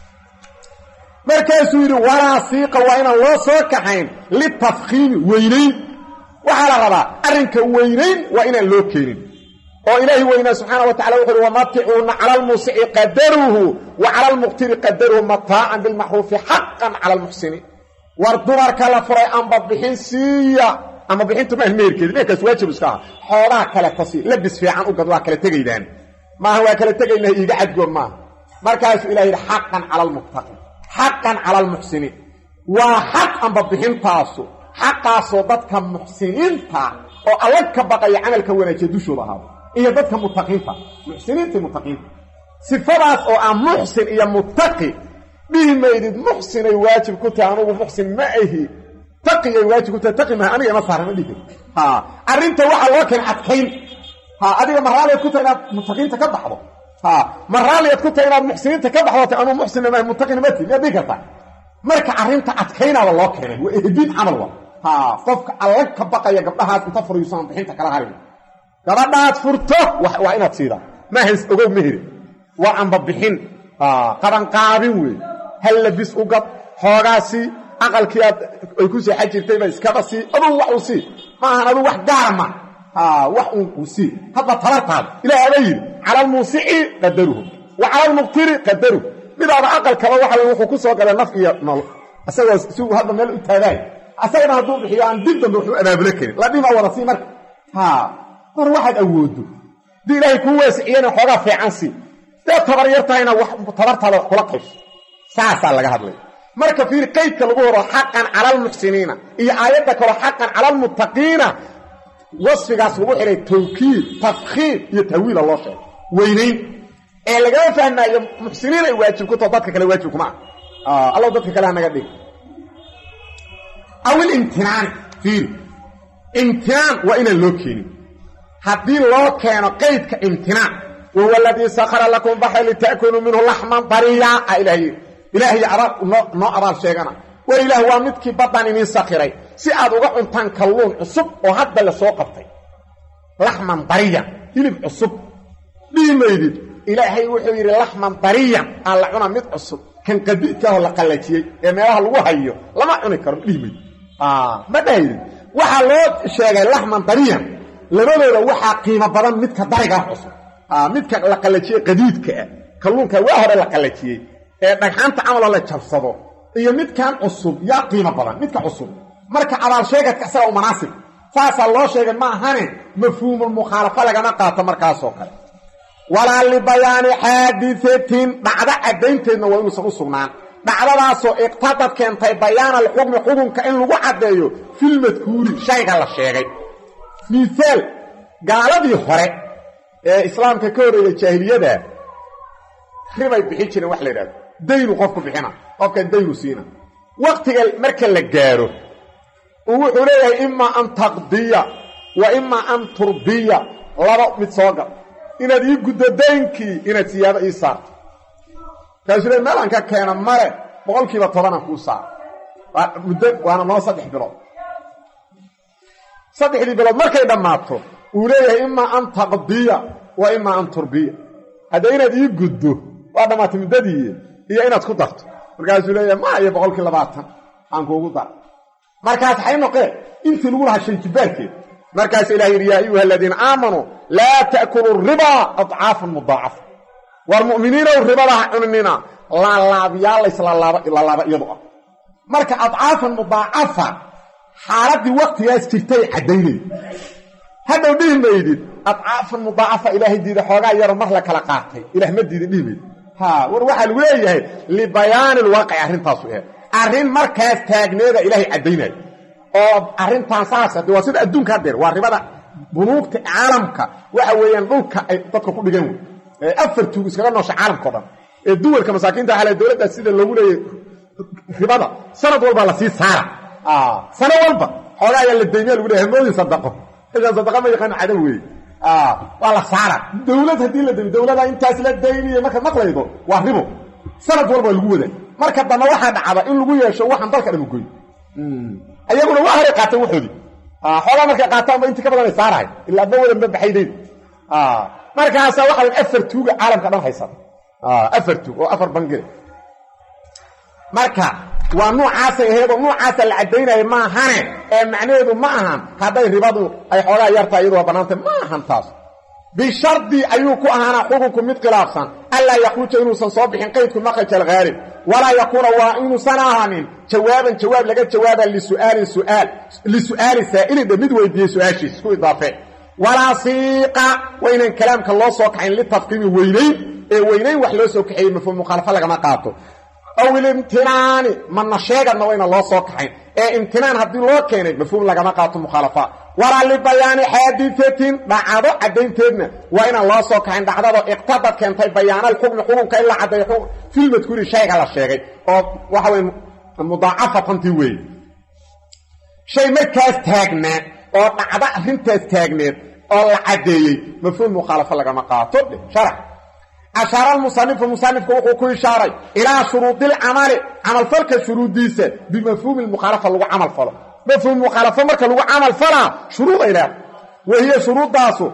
markaasuu yiri walaa siiqa waa inaan loo soo kaxayn litafkhiim weynayn waxa la rabaa arrinka weynayn waa inaan loo keenin oo ilaahi weyna subhanahu wa ta'ala wuxuu wamati'una 'ala al-musi'i qadaruhu wa 'ala al-muqtiri qadaruhu mata'an bil ma'ruf haqqan 'ala al-muhsini war dumarka la furay amba bixin siiya ama bixintu ma meerkeed meerkaas waajib iska xoolaha kala tasi labis fiican u gad waa kala tageydaan ma waa kala tageynaa iiga cadgoon ma markaas ilaahi haqqan 'ala al-muttaqi haqqan 'ala al-muhsini wa haqq amba bixintaasu haqqaasoo dadka muhsiniinta oo alla ka baqaya amalka wanaajiyo dushooda ahaa iyo dadka muttaqiinta muhsiniinta muttaqiinta sifadaas oo aan muhsin iyo muttaqi bihimaydid muhsin ay waajib ku tahay anigu muhsin ma ahi taqi ay waajib ku tahay taqi ma aniga ma saarana dhig arinta waxa loo keen adkayn adiga maraalay ku tahay inaad muttaqiinta ka baxdo maraalay ku tahay inaad muhsiniinta ka baxdo anigu muhsin ma muttaqin ma tii dhig karta marka arinta adkaynaba loo keenay waa eedin amal qofka alla ka baqaya gabdhahaas inta furiisan bixinta kala harin gabadhaad furto waa inaad siida ma hays ogow mehri waa aan bixin qaban qaabin weey hal labis u gab xoogaasi aqalkii ay ku soo xajirtay ba iska basi adu wax u sii ma ahan adu wax gaarma wax uu sii hadda tabartaad ilaahay alayhi ala al-musi'i qadaruhu wa ala al-muqtiri qadaruhu midaaba aqalka waxa uu ku soo galay naf iyo nool asagoo si hadda meel u taagay asagana haduu bixiyo aan dib dambe wuxuu abaabula karin la dhima wada si marka mar waxaad awoodo dii ilaahay ku waasiciyana xoogaa fiican si dad tabar yartayna wax tabartaada kula qayb saasa laga hadlay marka fiir qaydka lagu horo haqqan 'ala al-muhsiniina iyo aayada kale haqqan 'ala al-muttaqiina wasfigaas lagu xiray tawkiid tafkhiir iyo tawiil Allah sheeg weynayn ee laga fahmayo muhsiniina ay waajib ku tahay dadka kale waajib kuma Allah dadka kale naga dhig awil imtinaan fiir imtinaan waa ina loo keenin haddii loo keeno qaydka imtinaan وهو الذي سخر لكم بحر لتأكلوا منه لحما طريا إلهي نو أبال شيئنا وإله هو مدك بطن من سخري سيئاد وقعن تنكلون عصب وهذا اللي سوقفتي لحما طريا يلف عصب ليه ما يدد إلهي وحيري لحما طريا قال لعنا مد عصب كان قديد كهو لقلتي إمياه الوهيو لما عنكر ليه ما يدد ما ده يدد وحا لو شيئا لحما طريا لما وحا قيمة بطن مدك درجة عصب midka la qalajiyay qadiidka kalluunka waa hore la qalajiyay ee dhagxanta amal la jabsado iyo midkan cusub yaa qiimo badan midka cusub marka abaal sheegad ka soo munaasib saasa loo sheegay ma ahane mafhuumul mukhalafa laga ma qaato markaas oo kale wala li bayani hadithatin bacda cadaynteedna waa inuu soo sugnaan bacdadaas oo iqtadad keentay bayaan al hukm xukunka in lagu cadeeyo fil madkuuri shayga la sheegay misaal gaaladii hore islaamka ka horeeyay jaahiliyada ribay bixin jireen wax la yiraahdo daynu qofku bixina qofka daynu siina waqtiga marka la gaaro wuxuu leeyahay imma an taqdiya wa imma an turbiya laba mid soo gal inaad ii guddo daynkii inaad siyaado ii saarto kaasuu leey meelaan ka keena mare 7% kuu saar muddo waana noo 3 bilood 3 bilood markay dhammaato uu leeyahay imma an taqdiya wa imma an turbiya hadda inaad ii guddo waa dhammaatay muddadii iyo inaad ku darto markaasuu leeyahay ma iyo 20% aan kuugu dar markaas waxay noqeen intii lagu lahaa shay jibaarkeed markaas ilaahay yiri yaa ayuha alladina aamanu laa ta'kulu riba ad'aafan mudaacafa wal mu'miniina ribada cunina la laabiyaa isla laaba iyadoo marka ad'aafan mudaacafa xaaladii waqtigaas jirtay cadaynay hadda dhiimaydid ad'aafan mudaacafa ilaahay diida xoogaa yar mar la kala qaatay ilaah ma diida dhiimayd ha war waxa lagu leeyahay li bayaan alwaqi arrintaas arrin markaas taagneeda ilaahay cadaynay oo arrintan saas ah waa sida adduunka hadeer waa ribada bunuugta caalamka waxa weeyaan dhulka ay dadka ku dhigan ee afartu iskaga noosha caalamka dhan ee duwalka masaakiinta xalay dawladda sida loogu leeyahay ribada sanad walba la sii saara sanad walba xogaa ayaa la deeyay lagu leeyahay moodin sadaqo idan sadaqa ma yaqaan cadaw weey waa la saara dawlad hadii la deeyo dawladda intaas la deeyay marka maqlaydo waa ribo sanad walba lagu wada marka dana waxa dhacda in lagu yeesho waxan dalka dhan goy ayaguna waa hore qaatay wuxuudi xoolo markay qaataan inta ka badan saaray ila dawladan ma baxaydeen markaas waxa la afartuuga caalamka dhan haysan afartu oo afar bangir marka waa noocaas aheedo noocaas la cadeynay ma ahane ee macnaheedu ma ahan haday ribadu ay xoolaha yarta iyadoo banaantay ma ahan taas bishardi ayuu ku ahaana xukunku mid khilaafsan alla yaquuja inuu san soo bixin qaydku maqajal gaalib wala yakuna wa inuu sanahanin jawaab laga jawaaba li su'aali saa'ili mid weydiiyay su'aashiis ku idaafe wala siiqa waynan kalaamka loo soo kaxin li tafqiimi weynayn wax loo soo kaxay mafhum mukhalafa laga ma qaato aw imtinaani man sheegana wayna loo soo kaxin ee imtinaan hadii loo keenay mafhum laga ma qaato mukhalafa wala li bayaan hadithatin ba'ado cadaynteedna wayna loo soo kaxin dhacdado iqtadad keentay bayaanal xukunka ila cadeeyo fil madkuuri shayga la sheegay oo waxa weyn mudaacafatan weey shay markaas taagna oo dhacda arrintaas taagneed oo la cadeeyay mafhum mukhalafa laga ma qaato sharax أشار المصنف وحكو إشاري إلى شروط العمل عمل فلك شروطيسة بمفهوم المخالفة لغو عمل فلا مفهوم المخالفة مركا لغو عمل فلا شروط إله وهي شروط داسو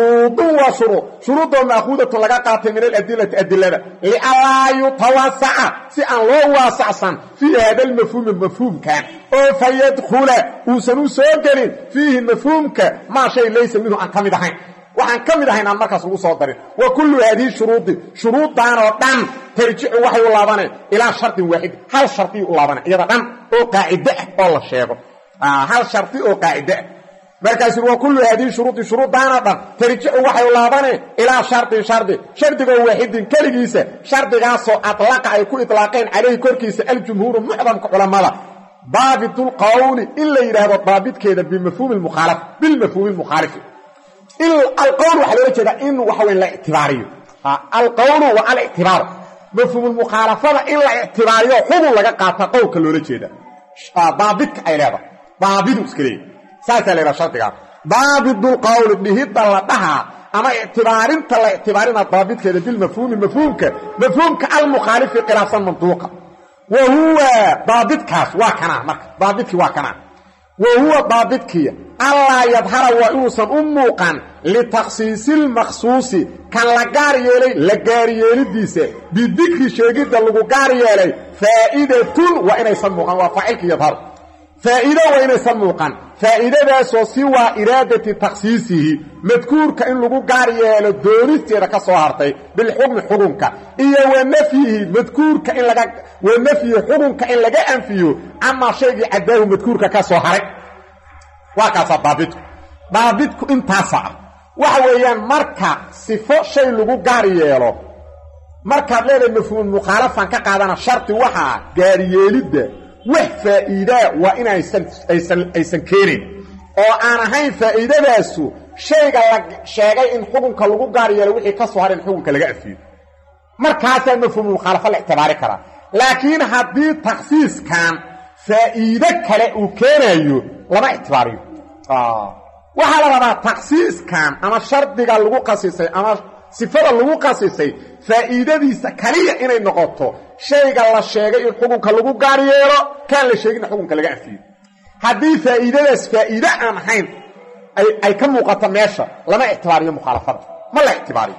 شروط مأخوذة لغاقات من الأدلة لألا يتوسع سيئا لو واسعا في هذا المفهوم كان أو فيدخل وسنو سوكرين فيه المفهوم كان ما شيء ليس منه أن كمدهين waxaan kamid ahayn aan markaas ugu soo darin wa kullu hadii shuruudan oo dhan tarjic waxay u laabanay ila sharti waahid hal sharti u laabanay iyada dhan oo qaacida oo la sheego hal sharti oo qaacida markaas wa kullu hadii shuruudan oo dhan tarjic waxay u laabanay ila shartiga waahidin kaligiisa shartigaas oo atlaqa ay ku itlaaqeen calayhi korkiisa al-jumhuur mu'damka culimada baabitul qawli illa yiraahdo baabidkeeda bimafhum al-mukhalaf القول وحلوه كده إنه وحوين لا اعتباريه القول والاعتبار مفهوم المخالفة إلا اعتباريه حضو لغا قاطع قول كالوله كده ضابطك أي لابا ضابط اسكري سالة لابا شرطك ضابط القول به طلبها أما اعتبارين طلع اعتبارين الضابط كده بالمفهومك المخالف في قراسة منطوقة وهو ضابطك ضابطك واكنا وهو ضابطك الله يظهر وإنسا أموقا لتخصيص المخصوص كان لقاريالي ديسة بذكر شيء لقاريالي فائدة وإن يسموقا وفعلك يظهر فائدة وإن يسموقا فائدة سوى إرادة تخصيصه مذكور كأن لقاريالي دونيستي لك صهرتي بالحكم حكمك إيا ونفيه مذكور كأن ونفيه حكم كأن لقى أنفيه أما شيء عداه مذكور كصهرتي وكاسا ضابطك انتاسع وحويان مركا صفو شيء لغو غارييلو مركا ليلة مفهوم مخالفة كقادنا شرط وحا غارييلد وح فائدة وإن أيسان كيرين oo aan ahayn faa'iidadaas shayga la sheegay in xukunka lagu gaariyo wixii ka soo harin xukunka laga afiyo markaas mafhuum mukhalafa la ictibaari kara laakiin hadii takhsiis kan faa'iido kale uu keenayo lama ictibaariyo waxa la rabaa takhsiis kan ama shardiga lagu qasisay ama sifada lagu qasisay faa'iidadiisa kaliya inay noqoto shayga la sheegay in xukunka lagu gaar yeelo kaan la sheegin xukunka laga anfiyo haddii faa'iidadaas faa'iide aan ahayn ay ka muuqato meesha lama ictibaariyo mukhaalafada ma la ictibaariyo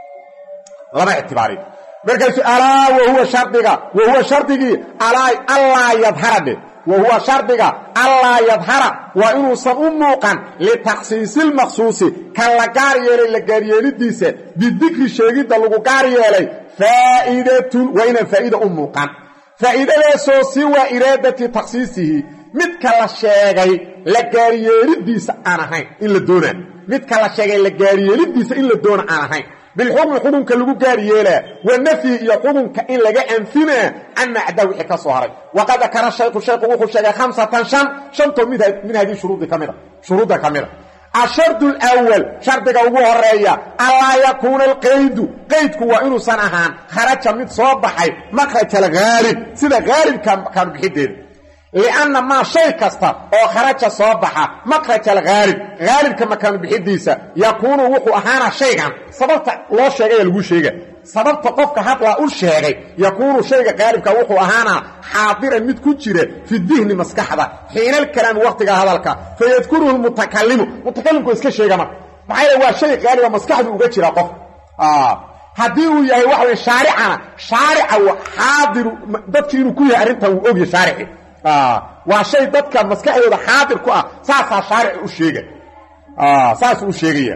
lama ictibaariyo markaasu alaa wahuwa shardigii allaa yadharade wahuwa shardiga allaa yadhara waa inuusan u muuqan litakhsiisilmaqsuusi kan la gaar yeelay la gaaryeelidiisa bidikri sheegidda lagu gaar yeelay faa'iidatun waa inaan faa'iida u muuqan faa'iidadaasoo siwa iraadati takhsiisihi midka la sheegay la gaaryeelidiisa aan ahayn in la doonaa midka la sheegay la gaaryeelidiisa in la doona aan ahayn bilxukmi xukunka lagu gaar yeelaa wa nafyi iyo xukunka in laga anfinaa ama acdaa wixii ka soo haray waqad dakara shayku wuxuu sheegay 5 shanto min hadii shuruudda kamida ashardu alawwal shardiga ugu horeeya allaa yakuuna alqaydu qaydku waa inuusan ahaan kharaja mid soo baxay makhraj alghaalib sida haalibka kaanu bixideeda lianna maa shay kasta oo kharaja soo baxa makhraj alghaalib haalibka makaanu bixidiisa yakuunu wuxuu ahaana shaygan sababta loo sheegaya lagu sheega sababta qofka hadlaa u sheegay yakuunu shayga haalibka wuxuu ahaana xaadiran mid ku jira fi dihni maskaxda xiinal kalaam waqtiga hadalka fayadkuruhu mutakallimku iska sheega marka maxay waa shay haaliba maskaxdu uga jira qof haddii uu yahay waxa weeye shaarica wa xaadiru dadkii inuu ku yahay arrintan uu ogyahay shaarici waa shay dadka maskaxdooda xaadir ku ah saasaa shaarici u sheega saasuu u sheegaya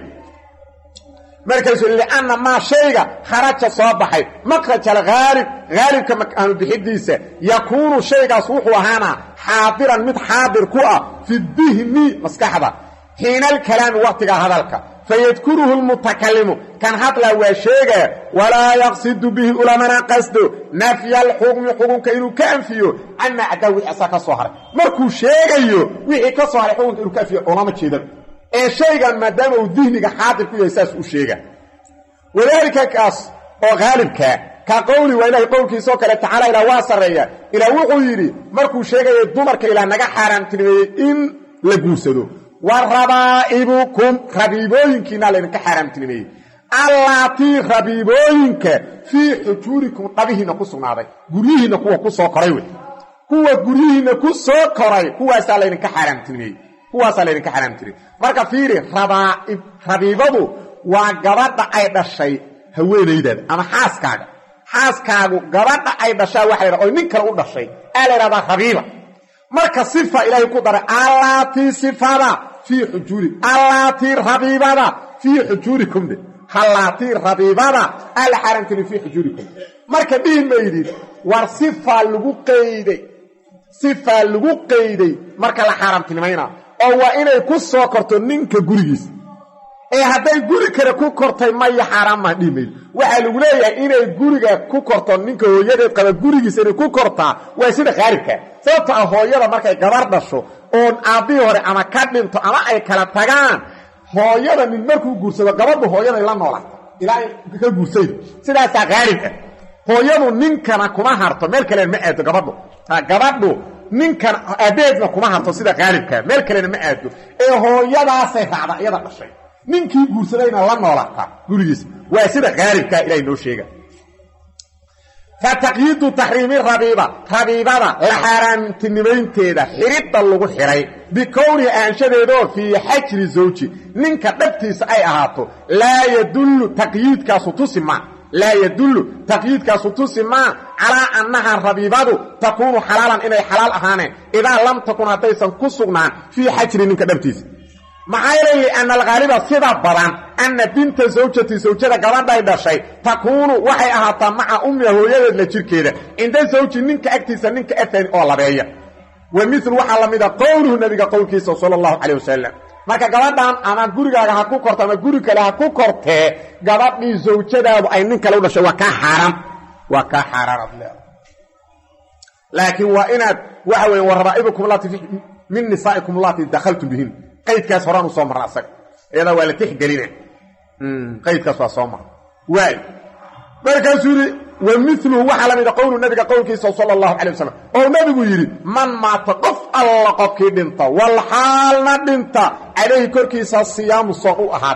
markaasu lianna maa shayga kharaja soo baxay makhraj alghaalib haalibka makaanu bixidiisa yakuunu shaygaas wuxuu ahaanaa xaadiran mid xaadir ku ah fi dihni maskaxda xiina alkalaami waqtiga hadalka fayadkuruhu lmutakallimu kan hadlaa waa sheegaa walaa yaqsidu bihi ulamana qasdo nafya alxukmi xukunka inuu ka anfiyo ama acdaa wixii asaa ka soo haray markuu sheegayo wixii ka soo haray xukunka inuu ka anfiyo ulama jeedan ee shaygan maadaama uu dihniga xaadir ku yahay saas u sheega wadaalika kaas oo haalibka ka qowli waa ilaahay qowlkiisoo kale tacaala ilaa waa sarreeya ilaa wuxuu yidhi markuu sheegayay dumarka ilaa naga xaaraamtinimeeyey in la guursado wa rabaa'ibukum rabiibooyinkiina laydinka xaaraamtinimeeyey allaatii rabiibooyinka fii xujuurikum dhabihiinna ku sugnaaday guryihiinna kuwa ku soo koray wey kuwa guryihiinna ku soo koray kuwaasaa laydinka xaaraamtinimeeyey marka fiiri rabiibadu waa gabadha ay dhashay haweenaydaada ama xaaskaagu gabadha ay dhashaa waxa la oo nin kale u dhashay aa la yidhahdaa rabiiba marka sifa ilaahay ku daray allaatii sifada fii xujuuri allaatii rabiibada fii xujuurikum de allaatii rabiibada alla xaaraamtini fii xujuurikum marka dhihi maydid war sifaa lagu qeyday marka la xaaraamtinimayna oo waa inay ku soo korto ninka gurigiisa ee hadday guri kale ku kortay maya xaaraam ma dhimayd waxa lagu leeyahay inay guriga ku korto ninka hooyadeed qaba gurigiisa inay ku kortaa waa sida khaalibka sababta hooyada markay gabar dhasho oo aabii hore ama ka dhinto ama ay kala tagaan hooyada nin markuu guursado gabadhu hooyada la noolaato ilaa ka guursay sidaas khaalib ah hooyadu ninkana kuma harto meel kale ma aado gabadhu ninkan aabeedna kuma harto sida khaalibka meel kale ma aado ee hooyadaasay raacda iyada dhashay ninkii guursadayna la noolata gurigiis waa sida khaalibka ilaahay noo sheega fataqyiidu tahriimi rabiibada la xaaraamtinimaynteeda xiridda lagu xiray bikowni aanshadeedoo fii xajri zawji ninka dhabtiisa ay ahaato laa yadullu taqyiidkaasu tusi maa calaa annaha rabiibadu takuunu xalaalan inay xalaal ahaaneen idaa lam takun haddaysan ku sugnaan fii xajri ninka dhabtiisa maxaa yeelay anna alghaaliba sida badan anna binta zawjada gabadhay dhashay takuunu waxay ahaataa maca ummiha hooyadeed la jirkeeda cinda zawji ninka agtiisa ninka afani oo labeeya wa milu waxaa la mida qowluhu nabiga qowlkiisa sala allahu calayh wasalam marka gabadhan ama gurigaaga ha ku korto ama guri kale ha ku kortee gabadhii zawjadaadu ay nin kale u dhashay waa kaa xaaraan laakiin waa inaad waxa weeye warabaa'ibukum allati min nisaa'ikum allati dakhaltum bihin qaydkaas horaan u soo marna asaga iyadaa waa la tixgelina qaydkaas waa soo marna waay markaasuu yidhi wa miluhu waxaa la mida qowlu nabiga qowlkiisa sala allahu calay wasalam oo nabigu yidhi man maata qof alla qofkii dhinta wal xaalna dhinta calayhi korkiisa siyaamu soon u ahaaday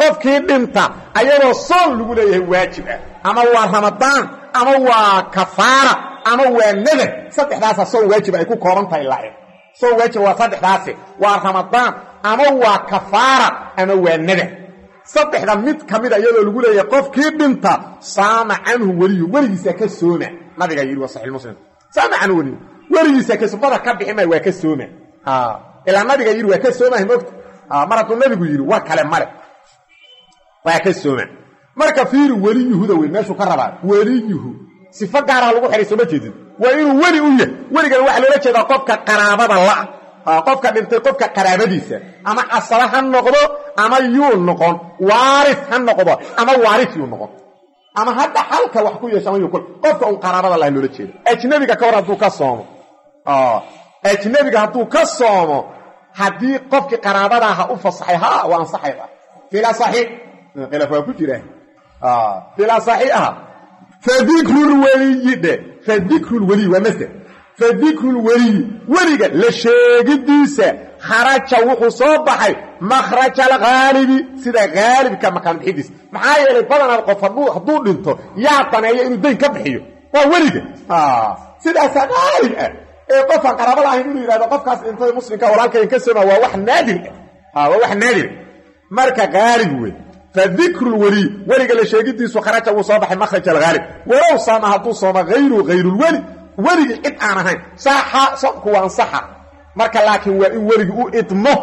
qofkii dhinta ayadoo soon lagu leeyahay waajib ah ama waa ramadaan ama waa kafaara ama waa nadar saddexdaas soon waajib ay ku kooban tahay laaciin soon waajib waa saddexdaas waa ramadaan ama waa kafaara ama waa nadar saddexda mid kamid ayadoo lagu leeyahay qofkii dhinta saama canhu weligiisa ka sooma nabiga yiri waa sahih muslim saama canhu weligiisa ka sooma ka biximay waa ka sooma ilaa nabiga yiri waa ka sooma moogta maradu nabigu yiri war kale male waa ka sooma marka fiir waliyuhuda way meeshu ka rabaa waliyuhu sifa gaar ah lagu xiriso ma jeedin waa inuu wali u yahay waligan waxa loola jeedaa qofka qaraabada la qofka dhintay qofka qaraabadiisa ama asala han noqdo ama yuu noqon waarith han noqdo ama waarith yuu noqon ama hadda halka wax ku yeeshan yuu qofka uu qaraabada la loola jeedo ajnabiga ka war haduu ka soomo ajnabiga haduu ka soomo hadii qofki qaraabada ah u fasaxay waa ansaxayba fila sahih khilaaf waa ku jira fila sahih fadikrul wali fadikrul wali wa masdar fadikrul wali waliga la sheegidiisa kharaja wuxuu soo baxay makhraja al-ghalibi sida ghalibka makan bixidis maxaa yeelay badan qof haduu dhinto yaa taneeyo inuu deyn ka bixiyo waa waliga sidaas ghalib ee qof qaraabo lahayn inuu yiraahdo qofkaas intay muslimka walaalkeen ka soo waa wax naadir waa wax naadir marka ghalib weey fadikrul wali waliga la sheegidiisu kharaja wuu soo baxay makhraj al-ghalib walaw sama haduu sooma ghayrul wali waliga cid aan ahayn saxa sabku waan saxa marka laakiin waa in waliga u idmo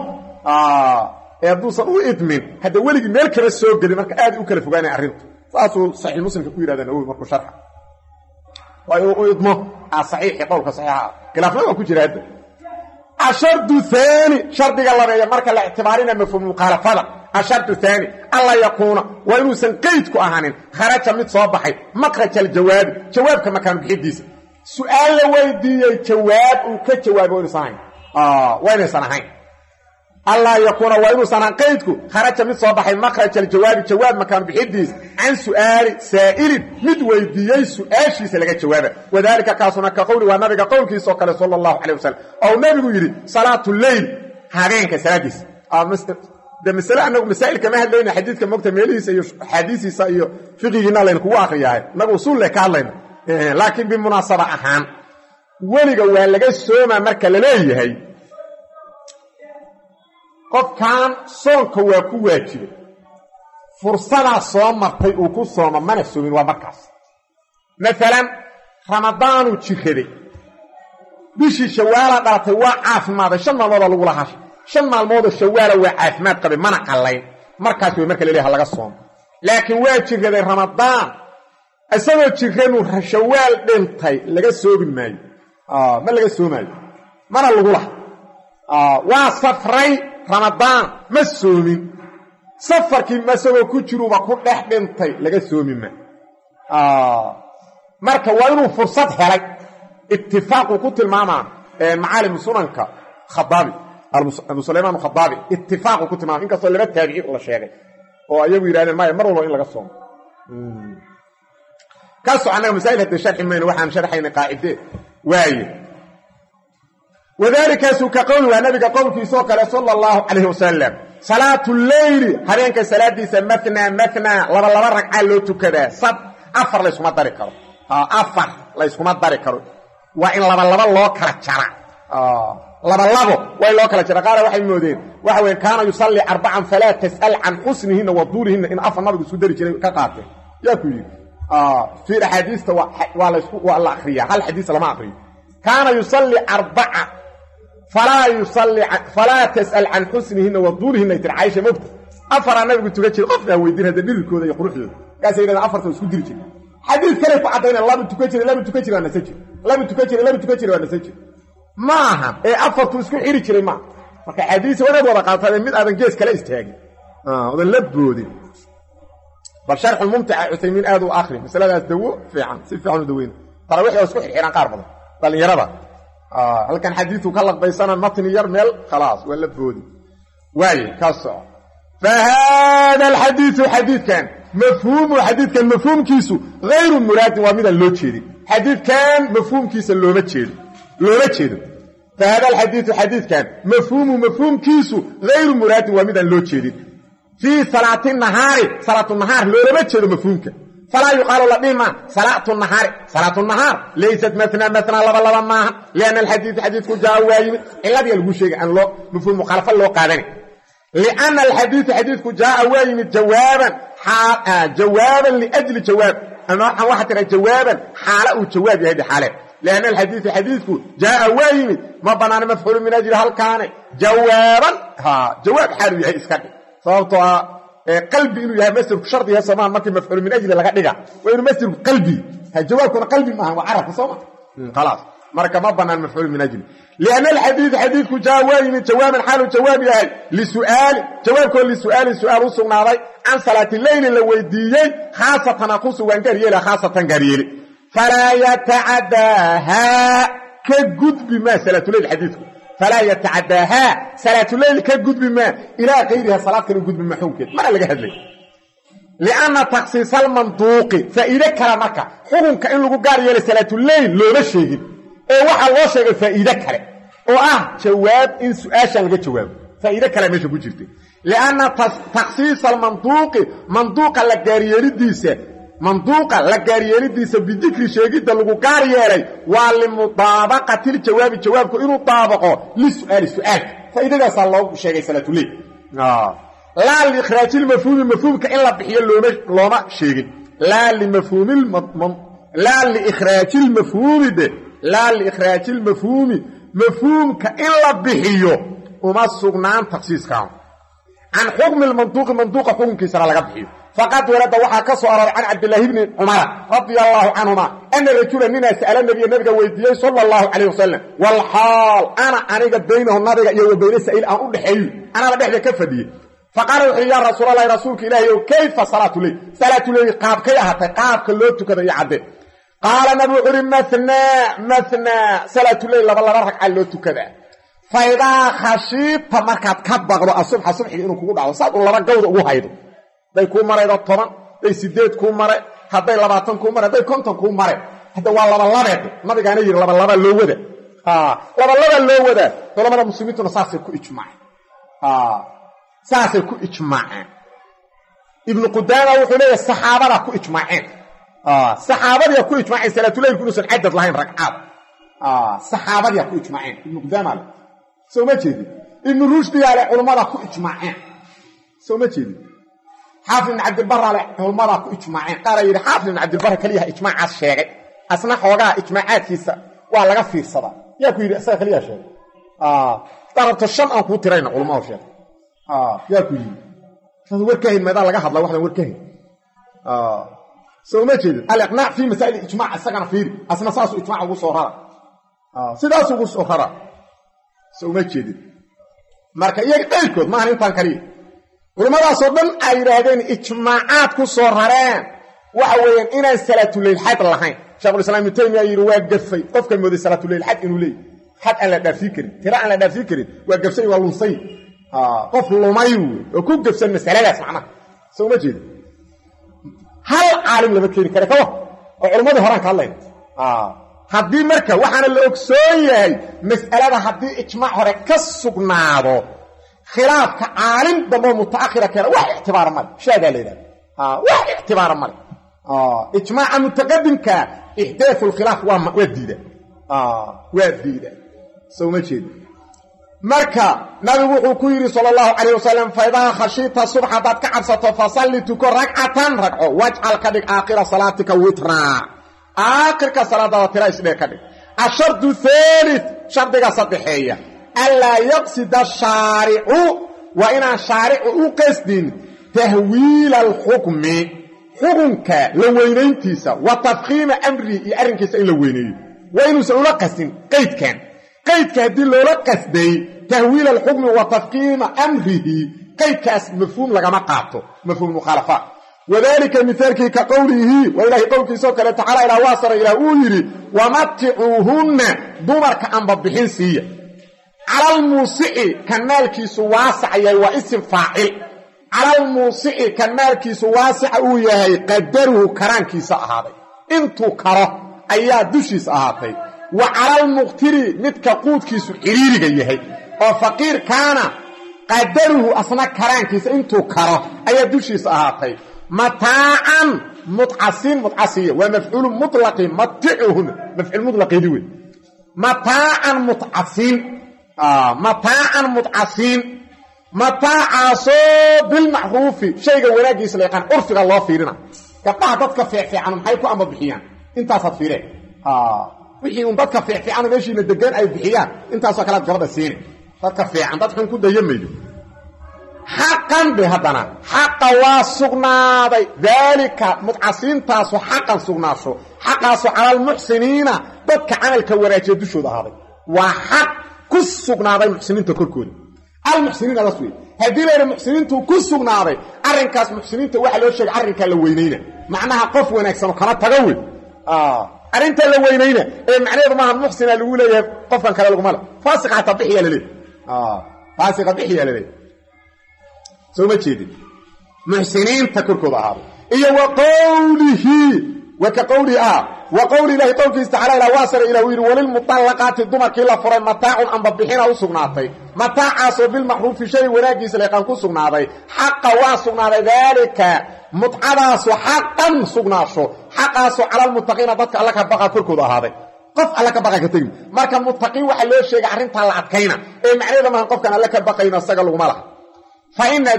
ee duusan u idmin hada waliga meel kale soo gali marka aad u kala fogaanay arintu saasuu sahih muslimka ku yiraahdan oo markuu sharxa waa u idmo sahih qowlka sahiha khilaafna ku jira hada ashardu thani shardiga labeeya marka la ictibaarina mafhum muqalafada ashardu thani alla yakuna wa inuu san qayd ku ahaanin kharaja mid soo baxay makhraj al-jawab jawaabka makan bixidiisa su'aal la weydiiyay jawaab uu ka jawaabo insan wayna sanahayn alla yakuna wa inuu sanan qaydku kharaja mid soo baxay makhraj al-jawab jawaab makan bixidiis an su'aali sa'il mid weydiiyay su'aashiisa laga jawaaba wadaalika kaasuna ka qowli waa nabiga qowlkiisa kale sallallahu alayhi wasallam oo nabigu yiri salatu layl habeenka salaadiis ده مثلا انه مسائل كما هدلنا حديث كما مكتب ميليس iyo xadiisiisa iyo fiqigiina leen kugu aqriyahay nagu usul le ka hadlayna laakiin bimunasaba ahaan waliga waa laga sooma marka la leeyahay qofkan soonka waa ku waajibay fursada soo martay uu ku sooma mana soomin waa markaas mesela ramadaanu jiraday bishii shawaal dhalatay waa caafimaad shan maalmood lagu lahaa shan maalmood shawaal waa caafimaad qabay mana qalayn markaas way marka leeyahay laga soomo laakiin waa jiraday ramadaan asagoo jiranu shawaal dhintay laga soobi maayo ma laga soomayo mana lagu lahaa waa safray ramadaan ma soomin safarkii masagoo ku jiruba ku dhex dhintay laga soomi ma marka waa inuu fursad helay ittifaaq ku tilmaamaa macaalim sunanka khadabi Abu Sulaiman al-Khadabi ittifaaq ku tilmaamay in kasto laba taabici la sheegay oo ayagu yiraahdeen ma mar walba in laga soomo kaasoo anaga masaa'il hada sharxi meena waxaan sharxaynaa qaa'ide waaye wadaalika suka qawli wa nabiga qowlkiisa kale sallallahu alayhi wasallam salatu al-layl habeenka salaadiisa mathna laba ragca loo tukadaa sab afar la isku dari karo afar la isku dari karo waa in laba loo kala jara labo way loo kala jira qaar waxay moodeen waxa weyn kaana yusalli arba'an fala tas'al an husnihinna wa durihinna in afar nabigu soo dari jiray ka qaatay yaa ku yiri fi hadithta wa la isku wa la akhriya hal hadith lama akhriyo kaana yusalli arba'a fala tas'al an husnihinna wa durihinna Aisha mabta afar nabigu tuga jiray qofna weydiin hada dhirkooda iyo quruxdooda kaasay yiraahdo afarta isku diri jiray hadith kale ku cadayna laba tuga jiray ana sajid laba tuga jiray ana sajid maaha ee afartu isku xiri jiray ma marka xadiis wada qaatay mid aadan gees kala istaagin wada labboodi bal sharh mumta'a Uthaymeen aad u akhri masaladaas dawo fiican si fiican u daweyn tara wixii isku xiran qaar badan dhalinyarada halkan xadiisu ka laqbaysan matn yar meel خلاص wala labboodi way kaso فهذا الحديث حديث كان مفهوم كيسو غير مراد ومن لو جيري حديث كان مفهوم كيسو لو جيري فهذا الحديث كان مفهوم كيسو غير مراد ومن لو جيري في صلاة النهار صلاة النهار لو لم تجد مفهومك فلا يقال لديما صلاة النهار ليست مثنى لبا معها لأن الحديث جاء وايم إلا دي الوشيء أن له مفهوم مخالفة له قادني لأن الحديث جاء وايم جوابا لأجل جواب أنا واحد جوابا حالة وجواب هذه حالة لأن الحديث جاء وايم ما بنانا مفعول من أجل هل كان جوابا جواب حالي هي إسكالي صوتها قلبي إنه يها مسر شرط يها سمان مكي مفعول من أجل لغا دغا وإنه مسر قلبي الجواب كنا قلبي ما هو عرف صوما خلاص مركا ما بنانا مفعول من أجل لأن الحديث جاء وايم جوابا حال جواب هي لسؤال جواب كل سؤال وصغناضي عن صلاة الليل اللي ويديين خاصة نقص وانقريلة خاصة قريلة فلا يتعداها كجد بما صلاة الليل حديثكم فلا يتعداها صلاة الليل كجد بما إلى غيرها صلاة كجد بما حوكت ما لقى هذا لأن تخصيص المنطوق فإذا كلامك حكمك إن لغو قاري صلاة الليل لولا شيء waxa loo sheegay faa'iido kale oo ah jawaab in su'aasha laga jawaabo faa'iido kale meesha ku jirtay laana takhsiis manduuqa la gaariyelidiisa bidikri sheegida lagu gaar yeelay waa limudaabaqati jawaabku inuu daabaqo li su'aal faa'iidadaas loo sheegay salaatu leey la li ikhraj al mafhumka in la bixiyo looma sheegin la li mafhumil la li ikhraj al mafhum لا لإخراج مفهوم كإلا بحيو وما السغنان تخصيص كام عن حكم المنطوق حكم كسر لغا بحيو فقد ورد وحا كسر عن عبد الله بن عمر رضي الله عنهما أن الرجل مننا سأل النبي ويديه صلى الله عليه وسلم والحال أنا بينه النبي وبين السائل أقول حيو أنا بدي كفدي فقال يا رسول الله رسولك إلهي كيف صلاة لي قاب كيها قاب كلوتو كذا يعدي قال نبي عرم مثنى صلاة الليل لبلا ركعة لو تكدا فإذا خشيت مركات كبغلو الصبح إنه كوغو دعو صاد الله غود ugu haydo day ku mareedo 10 day 8 ku mare haday 20 ku mare day 50 ku mare hada waa laba nabigaana yiri laba loo wada laba loo wada culimada muslimiintuna saasay ku ijmaaceen ibn qudama wuxuu leeyahay saxaabada ku ijmaaceen صحابة يكون إجماعين صلاة الليل يكونوا سنعدد لهم ركعات صحابة يكون إجماعين ابن قدام سو ما تشيدي ابن رشد على علماء يكون إجماعين سو ما تشيدي حافظ بن عبد البر على علماء يكون إجماعين قال يري حافظ بن عبد البر كليها إجماع الشيخ أصنع حوغا إجماعات فيسا وعلى غفير صدا يكون يري أسا كليها شيخ طربت الشمع أنكو ترين علماء الشيخ يكون يري وركهن ماذا لغا حضلا واحدا وركهن سو ما جيد الاقناع في مسائل الاجماع اسغنا فيري اسنا ساسو اجماع ugu soo rara sidaas ugu soo rara soo ma jeed marka iyaga dhalkood ma intaan kaliya culimadaas oo dhan ay yiraahdeen ijmaacaad ku soo rareen waxa weeyaan inaan salaatul leeyl xad lahayn shaqul islaam taymiya yiri waa gafay qofka mooday salaatul leeyl xad inuu leey xad aan la dhaafii karin tira aan la dhaafii karin waa gafsay waa lunsay qof lumay oo ku gafsan mas'aladaas macna soo ma jeed هل عالم لما كيري كره كوا علماء هران كالله hadii marka waxana la ogsoon yahay mas'alada hadii ijmaac hore ka sugnaado khilaafka caalim damo mutaakhira kale wax ictibaar mal shaada leeyahay wax ictibaar mal ijmaac mutaqaddimka ihdath al-khilaf wa wadida soo ma jeed marka nabigu wuxuu ku yiri sallallahu alayhi wasallam fayda khashita subha bad ka cabsato fa sallitu rak'atan rak'o waj'al kadik aakhir salatika witra aakhirka salada watra isdhe kadik ashartu thalith shardiga sadexeeya alla yaqsid ash-shari'u wa ina shari'u qasdin tahwil al-hukm hukunka la weynayntiisa wa tafkhim amri iyo arrinkiisa in la weyneeyo wa inuu soo la qasdin qaydkan قيد هدي لولا قصدي تهويل الحكم وتفقيم أمره قيد كاس مفهوم لغما قاطو مفهوم مخالفة وذلك مثالك كقوله وإلهي قولك سوكرا تعالى إلى واصر إلى أولي ومتعوهن دمرك أنبضحين سيئ على الموسئ كمالك سواسع واسم فاعل على الموسئ كمالك سواسع ويهي قدره كرانك سأهابي انتو كره أيها دوشي سأهابي وعلى المقتري متك قوتكيس عريري يحيى او فقير كان qadaruhu asna karaankiisa intuu karo ayaa dushiisa ahaatay mataacan mutcasin mutcasiya waa mafcuul mutlaqi maticuhun mafcuul mutlaqi wey mataacan mutcasin mataacan mutcasin mataacaasoo bilmacruufi shayga wanaagiisa la yaqaan urfiga loo fiirina gabdhaha dadka fiicfiican maxay ku amba bixiyaan intaasaad fiireen wixii un dadka fiicfiican meeshiina degan ay bixiyaan intaasoo kalead gabadha siine dadka fiican dad xun ku dayamayo xaqan be haddana xaqa waa sugnaaday daalika mutcasiintaasu xaqan sugnaasho xaqaasu cala almuxsiniina dadka camalka wanaajiya dushooda ahaaday waa xaq ku sugnaaday muxsiniinta korkooda almuxsiniina las wey haddii layidha muxsiniintuu ku sugnaaday arrinkaas muxsiniinta waxaa loo sheegay arrinkaa la weynayna macnaha qof wanaagsanoo kama taga wey arrintaa la weynayna ee macnaheedu maaha muxsina lagu leeyahay qofkan kale laguma le faasiqa xataa bixiyaa laleeyahy faasiqa bixiyaa laleeyahy soo ma jeedin muxsiniinta korkooda ahaaday iyo wa qawlihi wa ka qawlihi wa qawli ilaahi qowlkiisa tacaala ilaa waasara ilah uu yidhi walilmutallaqaati dumarkii la furay mataacun amba bixina u sugnaatay mataacaasoo bilmacruufi shay wanaagiisa leeqaan ku sugnaaday xaqa waa sugnaaday daalika mutcadaasu xaqan sugnaasho xaqaasoo calalmuttaqiina dadka alla ka baqa korkooda ahaaday qof alla ka baqa ka tegi marka muttaqiin waxaa loo sheegay arrintaa la adkayna ee macnaheeda maahan qofkan alla ka baqayno isaga laguma laha faina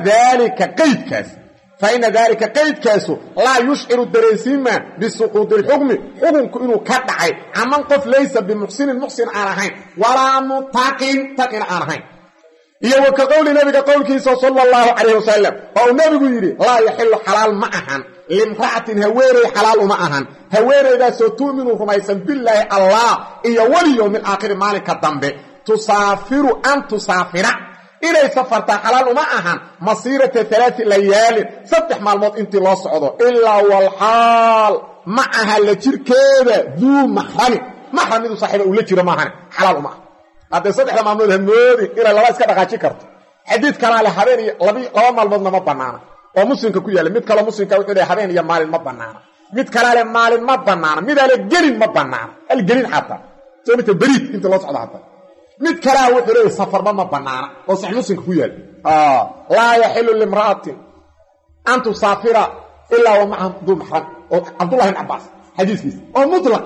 daalika qaydkaasu laa yushciru dareensiima bisuquudi lxukmi xukunku inuu ka dhacay caman qof laysa bimuxsinin muxsin aan ahayn walaa mutaqin taqina aan ahayn iyo wa ka qowli nabiga qowlkiisa sala allahu calayh wasalam oo uu nabigu yidhi laa yaxilu xalaal ma ahan limra'atin haweeney xalaal uma ahan haweeneydaasoo tu'minu rumaysan billaahi allah iyo walyowmi alaakhiri maalinka dambe tusaafiru an tusaafira inay safartaa xalaal uma ahan masiirata 3 layaalin 3 maalmood intii loo socdo ilaa walxaal ma aha la jirkeeda duu maxramidu saaxiiba uu la jiro maahan xalaal uma aha haddee 3 maalmood hamoodi inay laba iska dhaqaaji karto xadiid kalaa le habeen iyo laba maalmoodna ma bannaana oo muslimka ku yaalla mid kaloo muslimka wuxuu leeyahay habeen iyo maalin ma bannaana mid kalaa le maalin ma bannaana midaa le gelin ma bannaana hal gelin xataa soo midta beriid inta loo socdo xataa mid kalaa wuxuu leeyahay safarba ma bannaana oo sax muslimka ku yaalla laa yaxilu limra'atin an tusaafira ilaa wa maca duu maxram oo cabdullahi ibn cabbaas xadiiskiisa oo mutlaq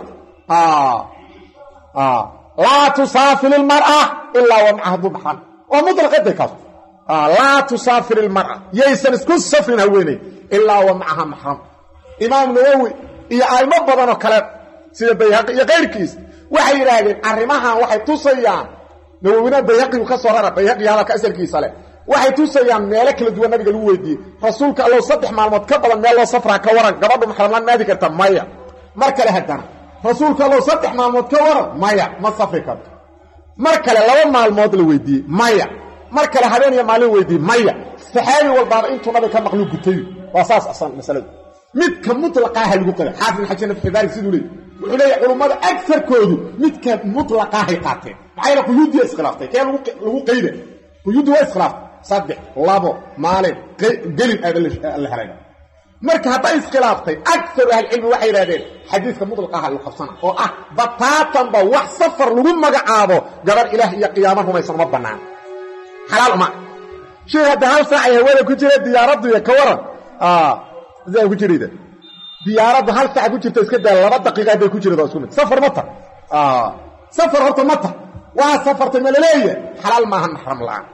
laa tusaafir ilmar'a ilaa wa macaha duu maxram oo mutlaqaday kaas laa tusaafir ilmar'a yaysan isku safrin haweeney ilaa wa macaha maxram imaam nawowi iyo aimo badan oo kale sida bayhaqi iyo kayrkiis waxay yidhaahdeen arrimahan waxay tusayaan nawowina bayhaqigu ka soo rara bayhaqi hadalka asalkiisa leh waxay tusayaan meelo kala duwan nabiga lagu weydiiyey rasuulka allow 3 maalmood ka badan meel loo safraa ka waran gabadhu maxramlaan maadi karta maya mar kale haddana rasuulka allow 3 maalmood ka waran maya ma safri karto mar kale 2 maalmood la weydiiyey maya mar kale habeen iyo maalin weydiiyey maya saxaabi walbaaba intuu nabiga ka maqlu gutay waa saas asan masaladu midka mutlaqaaha lagu qala xaafid xajana fi barik siduu leeyahay wuxuu leeyahay culimada agsarkoodu midka mutlaqaahay qaateen maxay la quyuudi iskhilaaftay kee lagu qeyda quyuudi waa iskhilaaftay 3 2 maalin gelin la helayna marka hadday iskhilaaftay agsar ahli cilmi waxay yiraahdeen xadiiska mutlaqaaha lagu qabsana oo ah bataatan ba wax safar lagu magacaabo gabar ilaah iyo qiyaamah rumaysan ma banaan xalaal ma shay hada hal saac ay hawada ku jira diyaaraddu iyo ka waran zay ku jirida diyaaraddu hal saac ku jirta iska daa 2 daqiiqo bay ku jirada isku mid safar mata safar horta mata waa safarta malaleeya xalaal ma ahan maxram la'aan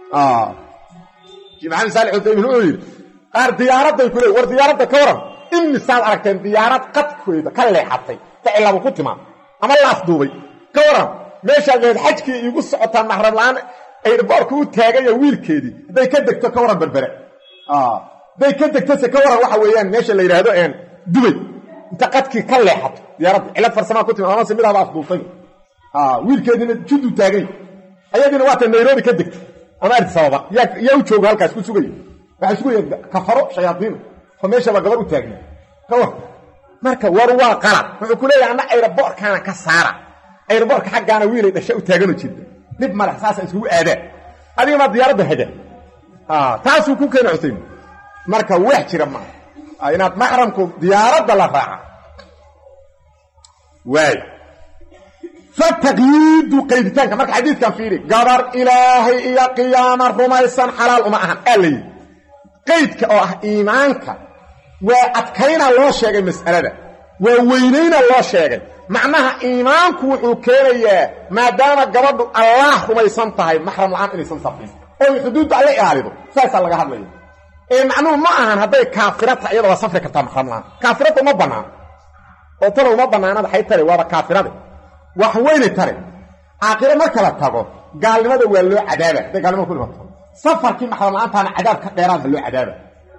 jimcan salih ibn uyr qaar diyaaradda ku leeyahay war diyaaradda ka waran in misaal aragteen diyaarad qadkeeda ka leexatay ficilaba ku timaa ama la afduubay ka waran meesha leed xajkii igu socotaan maxram la'aan ay boorku u taagay wiilkeedii haday ka degto ka waran berbere day ka degto se ka waran waxa weeyaan meesha la yiraahdo dubay inta qadkii ka leexato diyaaradda cilad farsamo ku timaa ama simidaaba afduubtay wiilkeedina judu taagay ayadina waata Nairobi ka degto ama arti sababa yaa u joogo halkaas ku sugay waxa sugay kafaro shayaadiin fameesha ba gabar u taagay ka war marka war waa qalad wuxuu ku leeyahay ana aeroboorkana ka saara aeroboorka xaqaana wiilay dhashay u taagano jirta dib madax saas isku aadaan adiga ma diyaaradda hada taas ku keenay Xuseen marka wax jira ma inaad maxramku diyaaradda la raaca waay fataqyiidu qayditaanka marka xadiidkan fiiri gabar ilaahay iyo qiyaama rumaysan xalaal uma ahan alay qaydka oo ah iimaanka waa adkayna loo sheegay mas'alada waa weynayna loo sheegay macnaha iimaanku wuxuu keenayaa maadaama gabadhu allah rumaysan tahay maxram la'aan inaysan safrin oo xuduudda alle ilaalido saasa laga hadlayo macnuhu ma ahan hadday kaafirata iyada waa safri kartaa maxram la'aan kaafirata uma bannaan oo talo uma bannaanada xay tare waaba kaafirada wax weyne tare aakhire marka la tago gaalnimada waa loo cadaaba hadday gaalnimada ku dhimato safarkii maxram la'aantaana cadaab ka dheeraad loo cadaaba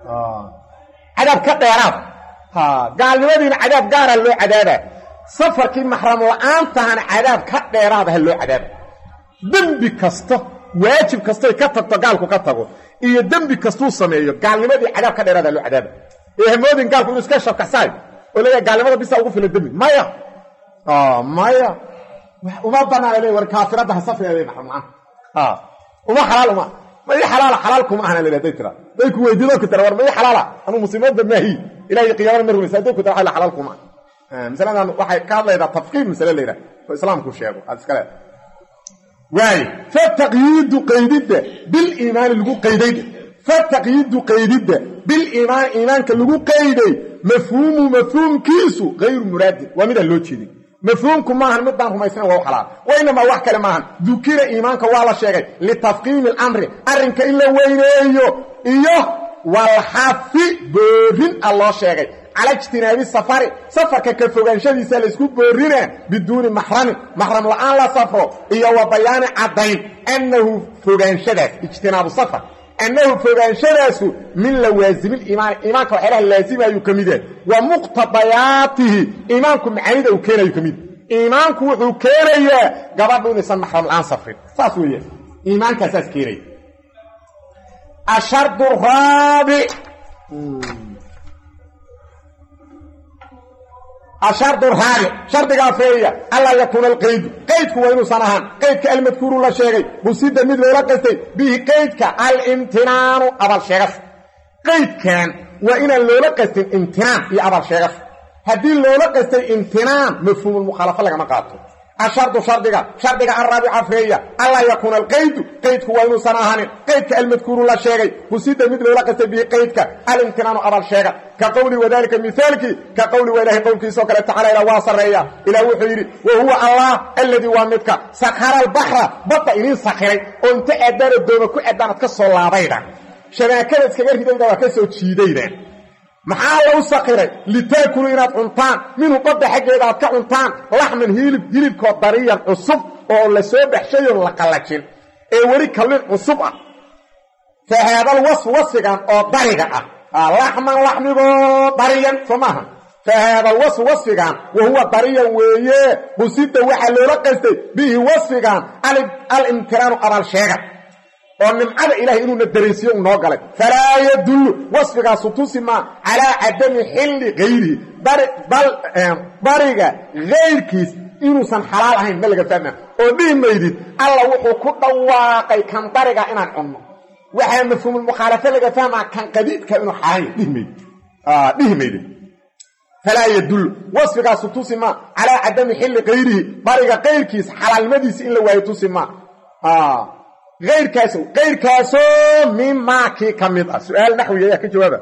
cadaab ka dheeraad gaalnimadiina cadaab gaara loo cadaaba safarkii maxram la'aantaana cadaab ka dheeraad loo cadaaba dembi kasta waajib kastay ka tagto gaalku ka tago iyo dembi kastuu sameeyo gaalnimadii cadaab ka dheeraada loo cadaaba hamoodin gaalku inuu iska shabkaxsaay oo leeyahay gaalnimada bisa ugu filan dembi maya maya uma banaana le war kaafirada ha safreeday maxram la'aan uma xalaal uma ma ii xalaala xalaal kuma ahna leeyahay tira day ku weydiido ku tira war ma ii xalaala anu muslimaad maahi ilaahay qiyaamada mar rumaysa day ku tira xalaal kuma misalan waxay ka hadlaydaa tafqiid misala leeyahay oo islaamku sheego aad iska leeyahay واي فتقييد قيدد بالإيمان لغو قيدد فتقييد قيدد بالإيمان إيمانك لغو قيدي مفهوم كيسو غير مراد ومن اللوتشي مفهومكم ماهن مدان هم يسنى وهو حلال وإنما وحكا لماهن ذكر إيمانك والله شيء لتفقيم الأمر أرنك إلا وينيو إيوه والحافي بورين الله شيء على اجتناب السفر سفر كفوغان شديد سالسكو بورينا بدون محرم الآن لا سفره إيا وبيان عدين أنه فوغان شديد اجتناب السفر أنه فوغان شديد من لوازم الإيمان إيمانك وحيرها اللازمة يكمده ومقتضياته إيمانكم عيدة وكينا يكمده إيمانكم وكينا قبضوا نسان محرم الآن سفر ساسوية إيمانك أساس كيري الشرط الرابع الشرط الرابع شرط قافية ألا يكون القيد قيدك وإنه صنعان قيدك المذكور الله شيء بسيدة مثل ورقستي به قيدك الامتنان أبا الشيخ قيد كان وإن اللولقستي امتنان في أبا الشيخ هذه اللولقستي امتنان مفهوم المخالفة لك ما قاطه الشرط شرطك الرابع فيها ألا يكون القيد قيدك وإنه صنعان قيدك المذكور الله شيء بسيدة مثل ورقستي به قيدك الامتنان أبا الشيخ كقولي وذلك مثالك كقولي وإله قولك سوكرة تعالى إلى واصر ريا إلى وحيري وهو الله الذي وامدك سخر البحر بطا إنين سخري وانت أدار الدوم كو أدانت كسو الله بيدا شباكات كبير في دمك وكسو تشيديدا محاولة سخري لتاكلوا إنات عنطان منه بطا حاجة إذا كعنطان لحم هيلب كوضريا عصب ولا سوبح شيء لقلقين وري كلين عصبة فهذا الوصف وصفا أو ضريقة لحمه طريا فماها فهذا الوصف وصفا وهو طريا ويه بسيطة وحلو رقصته به وصفا الامتران أرى الشيخ ونمعد إلهي إنه الدريسيون نوغلق فلا يدل وصفا ستوسما على عدم حل غيره بريغا غير كيس إنه سن حلال هين ملغة فهمه وديه ميدي الله وحو كدواقي كان طريقا إنان عنه وحي مفهوم المخالفة لغا فهمها كان قديد كأنه حالي ديه ميدي فلا يدل وصفك ستوسما على عدم حل غيره بارغا غير كيس حلال مديس إلا ويتوسما غير كاسو مما كي كميد سؤال نحوي يا كي جوابه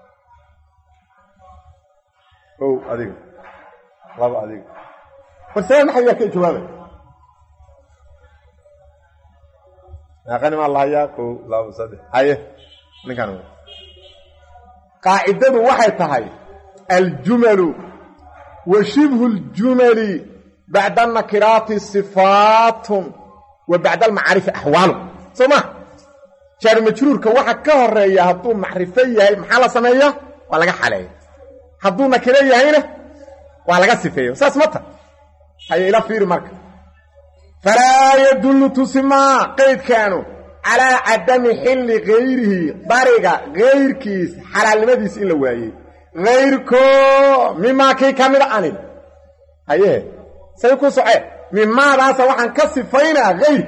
أديك الله أديك فالسؤال نحوي يا كي جوابه أغنم الله ياكو لا مصدق هاي نكانو قاعدة وحيتها الجمل وشبه الجمل بعد النكرات صفات وبعد المعارف أحوال سمع شعر مجرور كوحا كهرية هدو معرفية محالة سمية ولا حالية هدو نكرية هنا ولا صفية ساسمتها هاي إلى فير مركب فلا يدل تسمى قيد كانوا على عدم حل غيره طريقة غير كيس حلال مديس إلا وايه غيركو مما كي كامل عنه هايه سيكون صحيح مما راسا وحن كصفين غيرك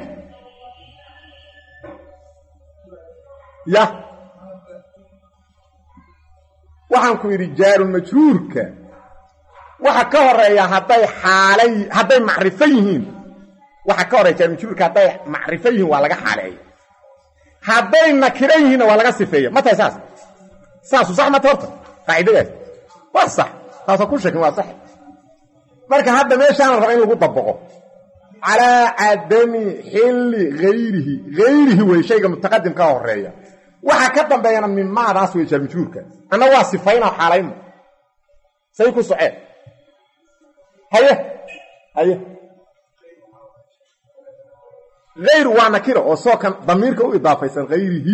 يا وحن كوي رجال مجرورك وحن كهرية هدي معرفيهين waxa ka horeeya majruurka haday macrifo yihiin waa laga xaaleeyo haday nakira yihiin waa laga sifeeyo mata saas sax ma torta qaacidadaas waa sax taas ku sheekin waa sax marka hadda meeshaan raba in lagu dabaqo ala adami xilli ghayrihi way shayga mutaqaddim ka horeeya waxa ka dambeeyana min maadaas way majruurka ana waa sifayna xaalayn say ku socee haye غير ونكره او سو كان ضميرك او اضافيسن غيره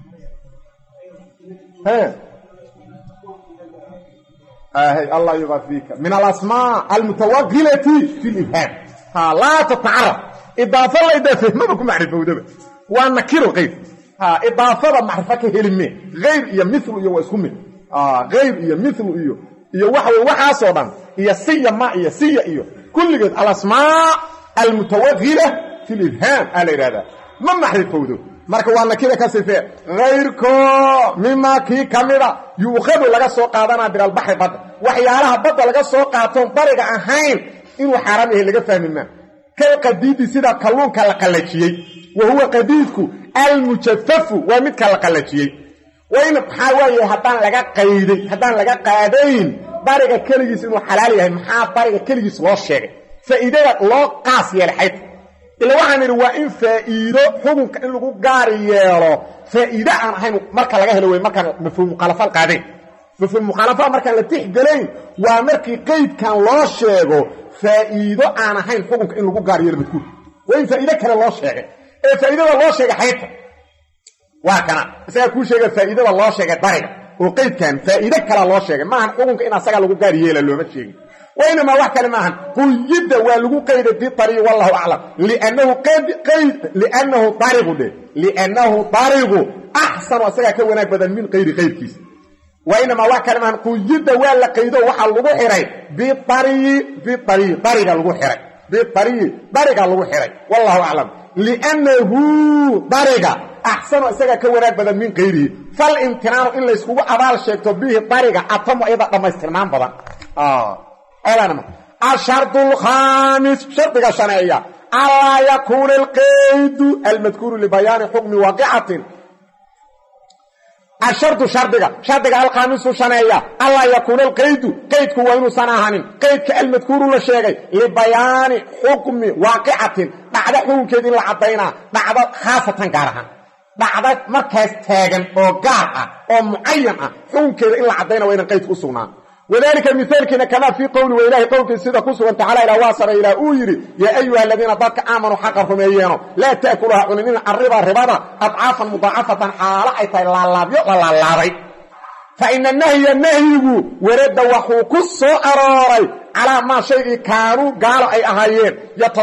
هي الله يبارك من الاسماء المتوغله في الابهام لا تتعرف اضافه لا اضافه ما بكم معرفه ودبه ونكره غير اضافه معرفه كلمه غير يا مثل يا اسمه غير يا مثل يا waxa soo dhan iyo siya ma iyo siya iyo kulligeed الاسماء المتوغله في الإبهام على إرادة ما محرفوده marka waa nakida ka sifee غيركو مما كي كاميرا يوخذ laga soo qaadana bil bahri bad waxyaalaha bad laga soo qaato bariga ahayn inuu xaraam yahay laga fahmina kay qadiidi sida kalluunka la qalajiyay وهو qadiidku المجفف waa mid kala qalajiyay وين xawaaye hadaan laga qaadayn bariga kaligiis inuu xalaal yahay maxaa bariga kaligiis loo sheegay faa'iidada loo qaas yeelay ila waxaan iri waa in faa'iido xukunka in lagu gaar yeelo faa'iido aan ahayn marka laga helo way marka mafhuum mukhalafa qaadeen mafhuum mukhalafa marka la tixgelin waa markii qeydkan loo sheego faa'iido aan ahayn xukunka in lagu gaar yeelo midku way faa'iido kale loo sheegay ee faa'iidada loo sheegay hayta waa kana isaga ku sheegay faa'iidada loo sheegay bariga oo qeydkan faa'iido kale loo sheegay ma ahan xukunka in asaga lagu gaar yeelo looma sheegin وإنما وحكى معهم قيد ولغو قيد بالطريق والله أعلم لأنه طريق أحسن وسيكا كوناك بدل من غير كيس وإنما وحكى معهم قيد ولا قيده وحا لغو حري بالطريق طريق لغو حري بالطريق طريق لغو حري والله أعلم لأنه طريق أحسن وسيكا كوناك بدل من غيره فالامتنان إلا يسكوه أبال شيكتو به الطريق أطمو أيضا لما يستلمان بضا الشرط الخامس شرط شرعية ألا يكون القيد المذكور لبيان حكم واقعة الشرط شرط الخامس شرعية ألا يكون القيد قيد كوين سناهن قيد المذكور للشيء لبيان حكم واقعة بعد حكم كذين العطينا بعد خاصة قارها بعد مركز تاغن أو قارها أو معينة حكم كذين العطينا وين قيد أصونا وذلك مثال كما في قول وإله قولك سيدة قصوى تعالى إلى واصر إلى أويري يا أيها الذين ضدك آمنوا حقرهم إيانوا لا تأكلها عنين الربا أضعافا مضاعفة حالة الله فإن النهي ورد وحوك الصعراري على ما شيء كانوا قالوا أي أهايين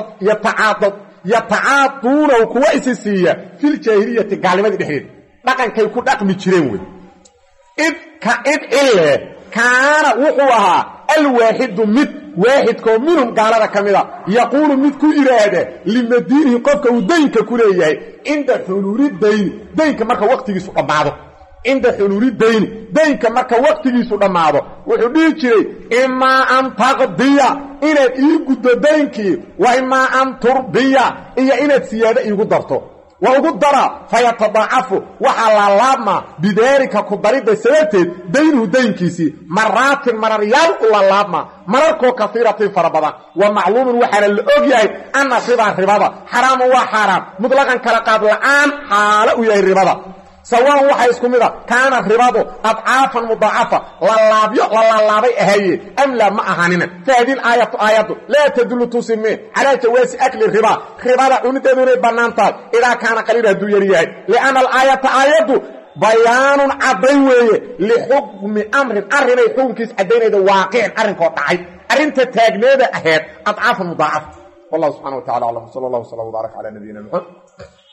يتعاطون وكوائس السيئة في الجاهلية قالوا الإحرير لكن كي يكون أقمي تشرينوي إذ إلا كان وحوها الواحد واحد كومنهم قال لك كمدا يقول مدكو إرادة لمدينه قفك ودينك كليه عند حلول الدين دينك مركا وقتك سقماده عند حلول الدين دينك مركا وقتك سقماده وحديك إما أن تقضي إن إيقود دينك وإما أن ترضي إيا إن السيادة إيقودرته وقدر فيتضاعف وحال لما بذلك قدرت سببت دينه دينكيسي مرات مريال لما مرركو كثيرة فربضا ومعلوم وحال الأجياء أن الربا حرام وحرام مطلقا كالقاب الآن حال ويا الربا سواء وحيسكم إذا كان الربا أضعافا مضاعفة للابي أهي أم لا ما أهاننا فهذه الآية لا تدل تسمي على جواز أكل الربا ربا ونتدري بنانتا إذا كان قليلا دويريه لأن الآية بيان عضوي لحكم أمر أرني حكم كيس عدين واقع أرنك وطعي أرنت تاجنيد أهيد أضعافا مضاعفة والله سبحانه وتعالى صلى الله وسلم وبارك على نبينا محمد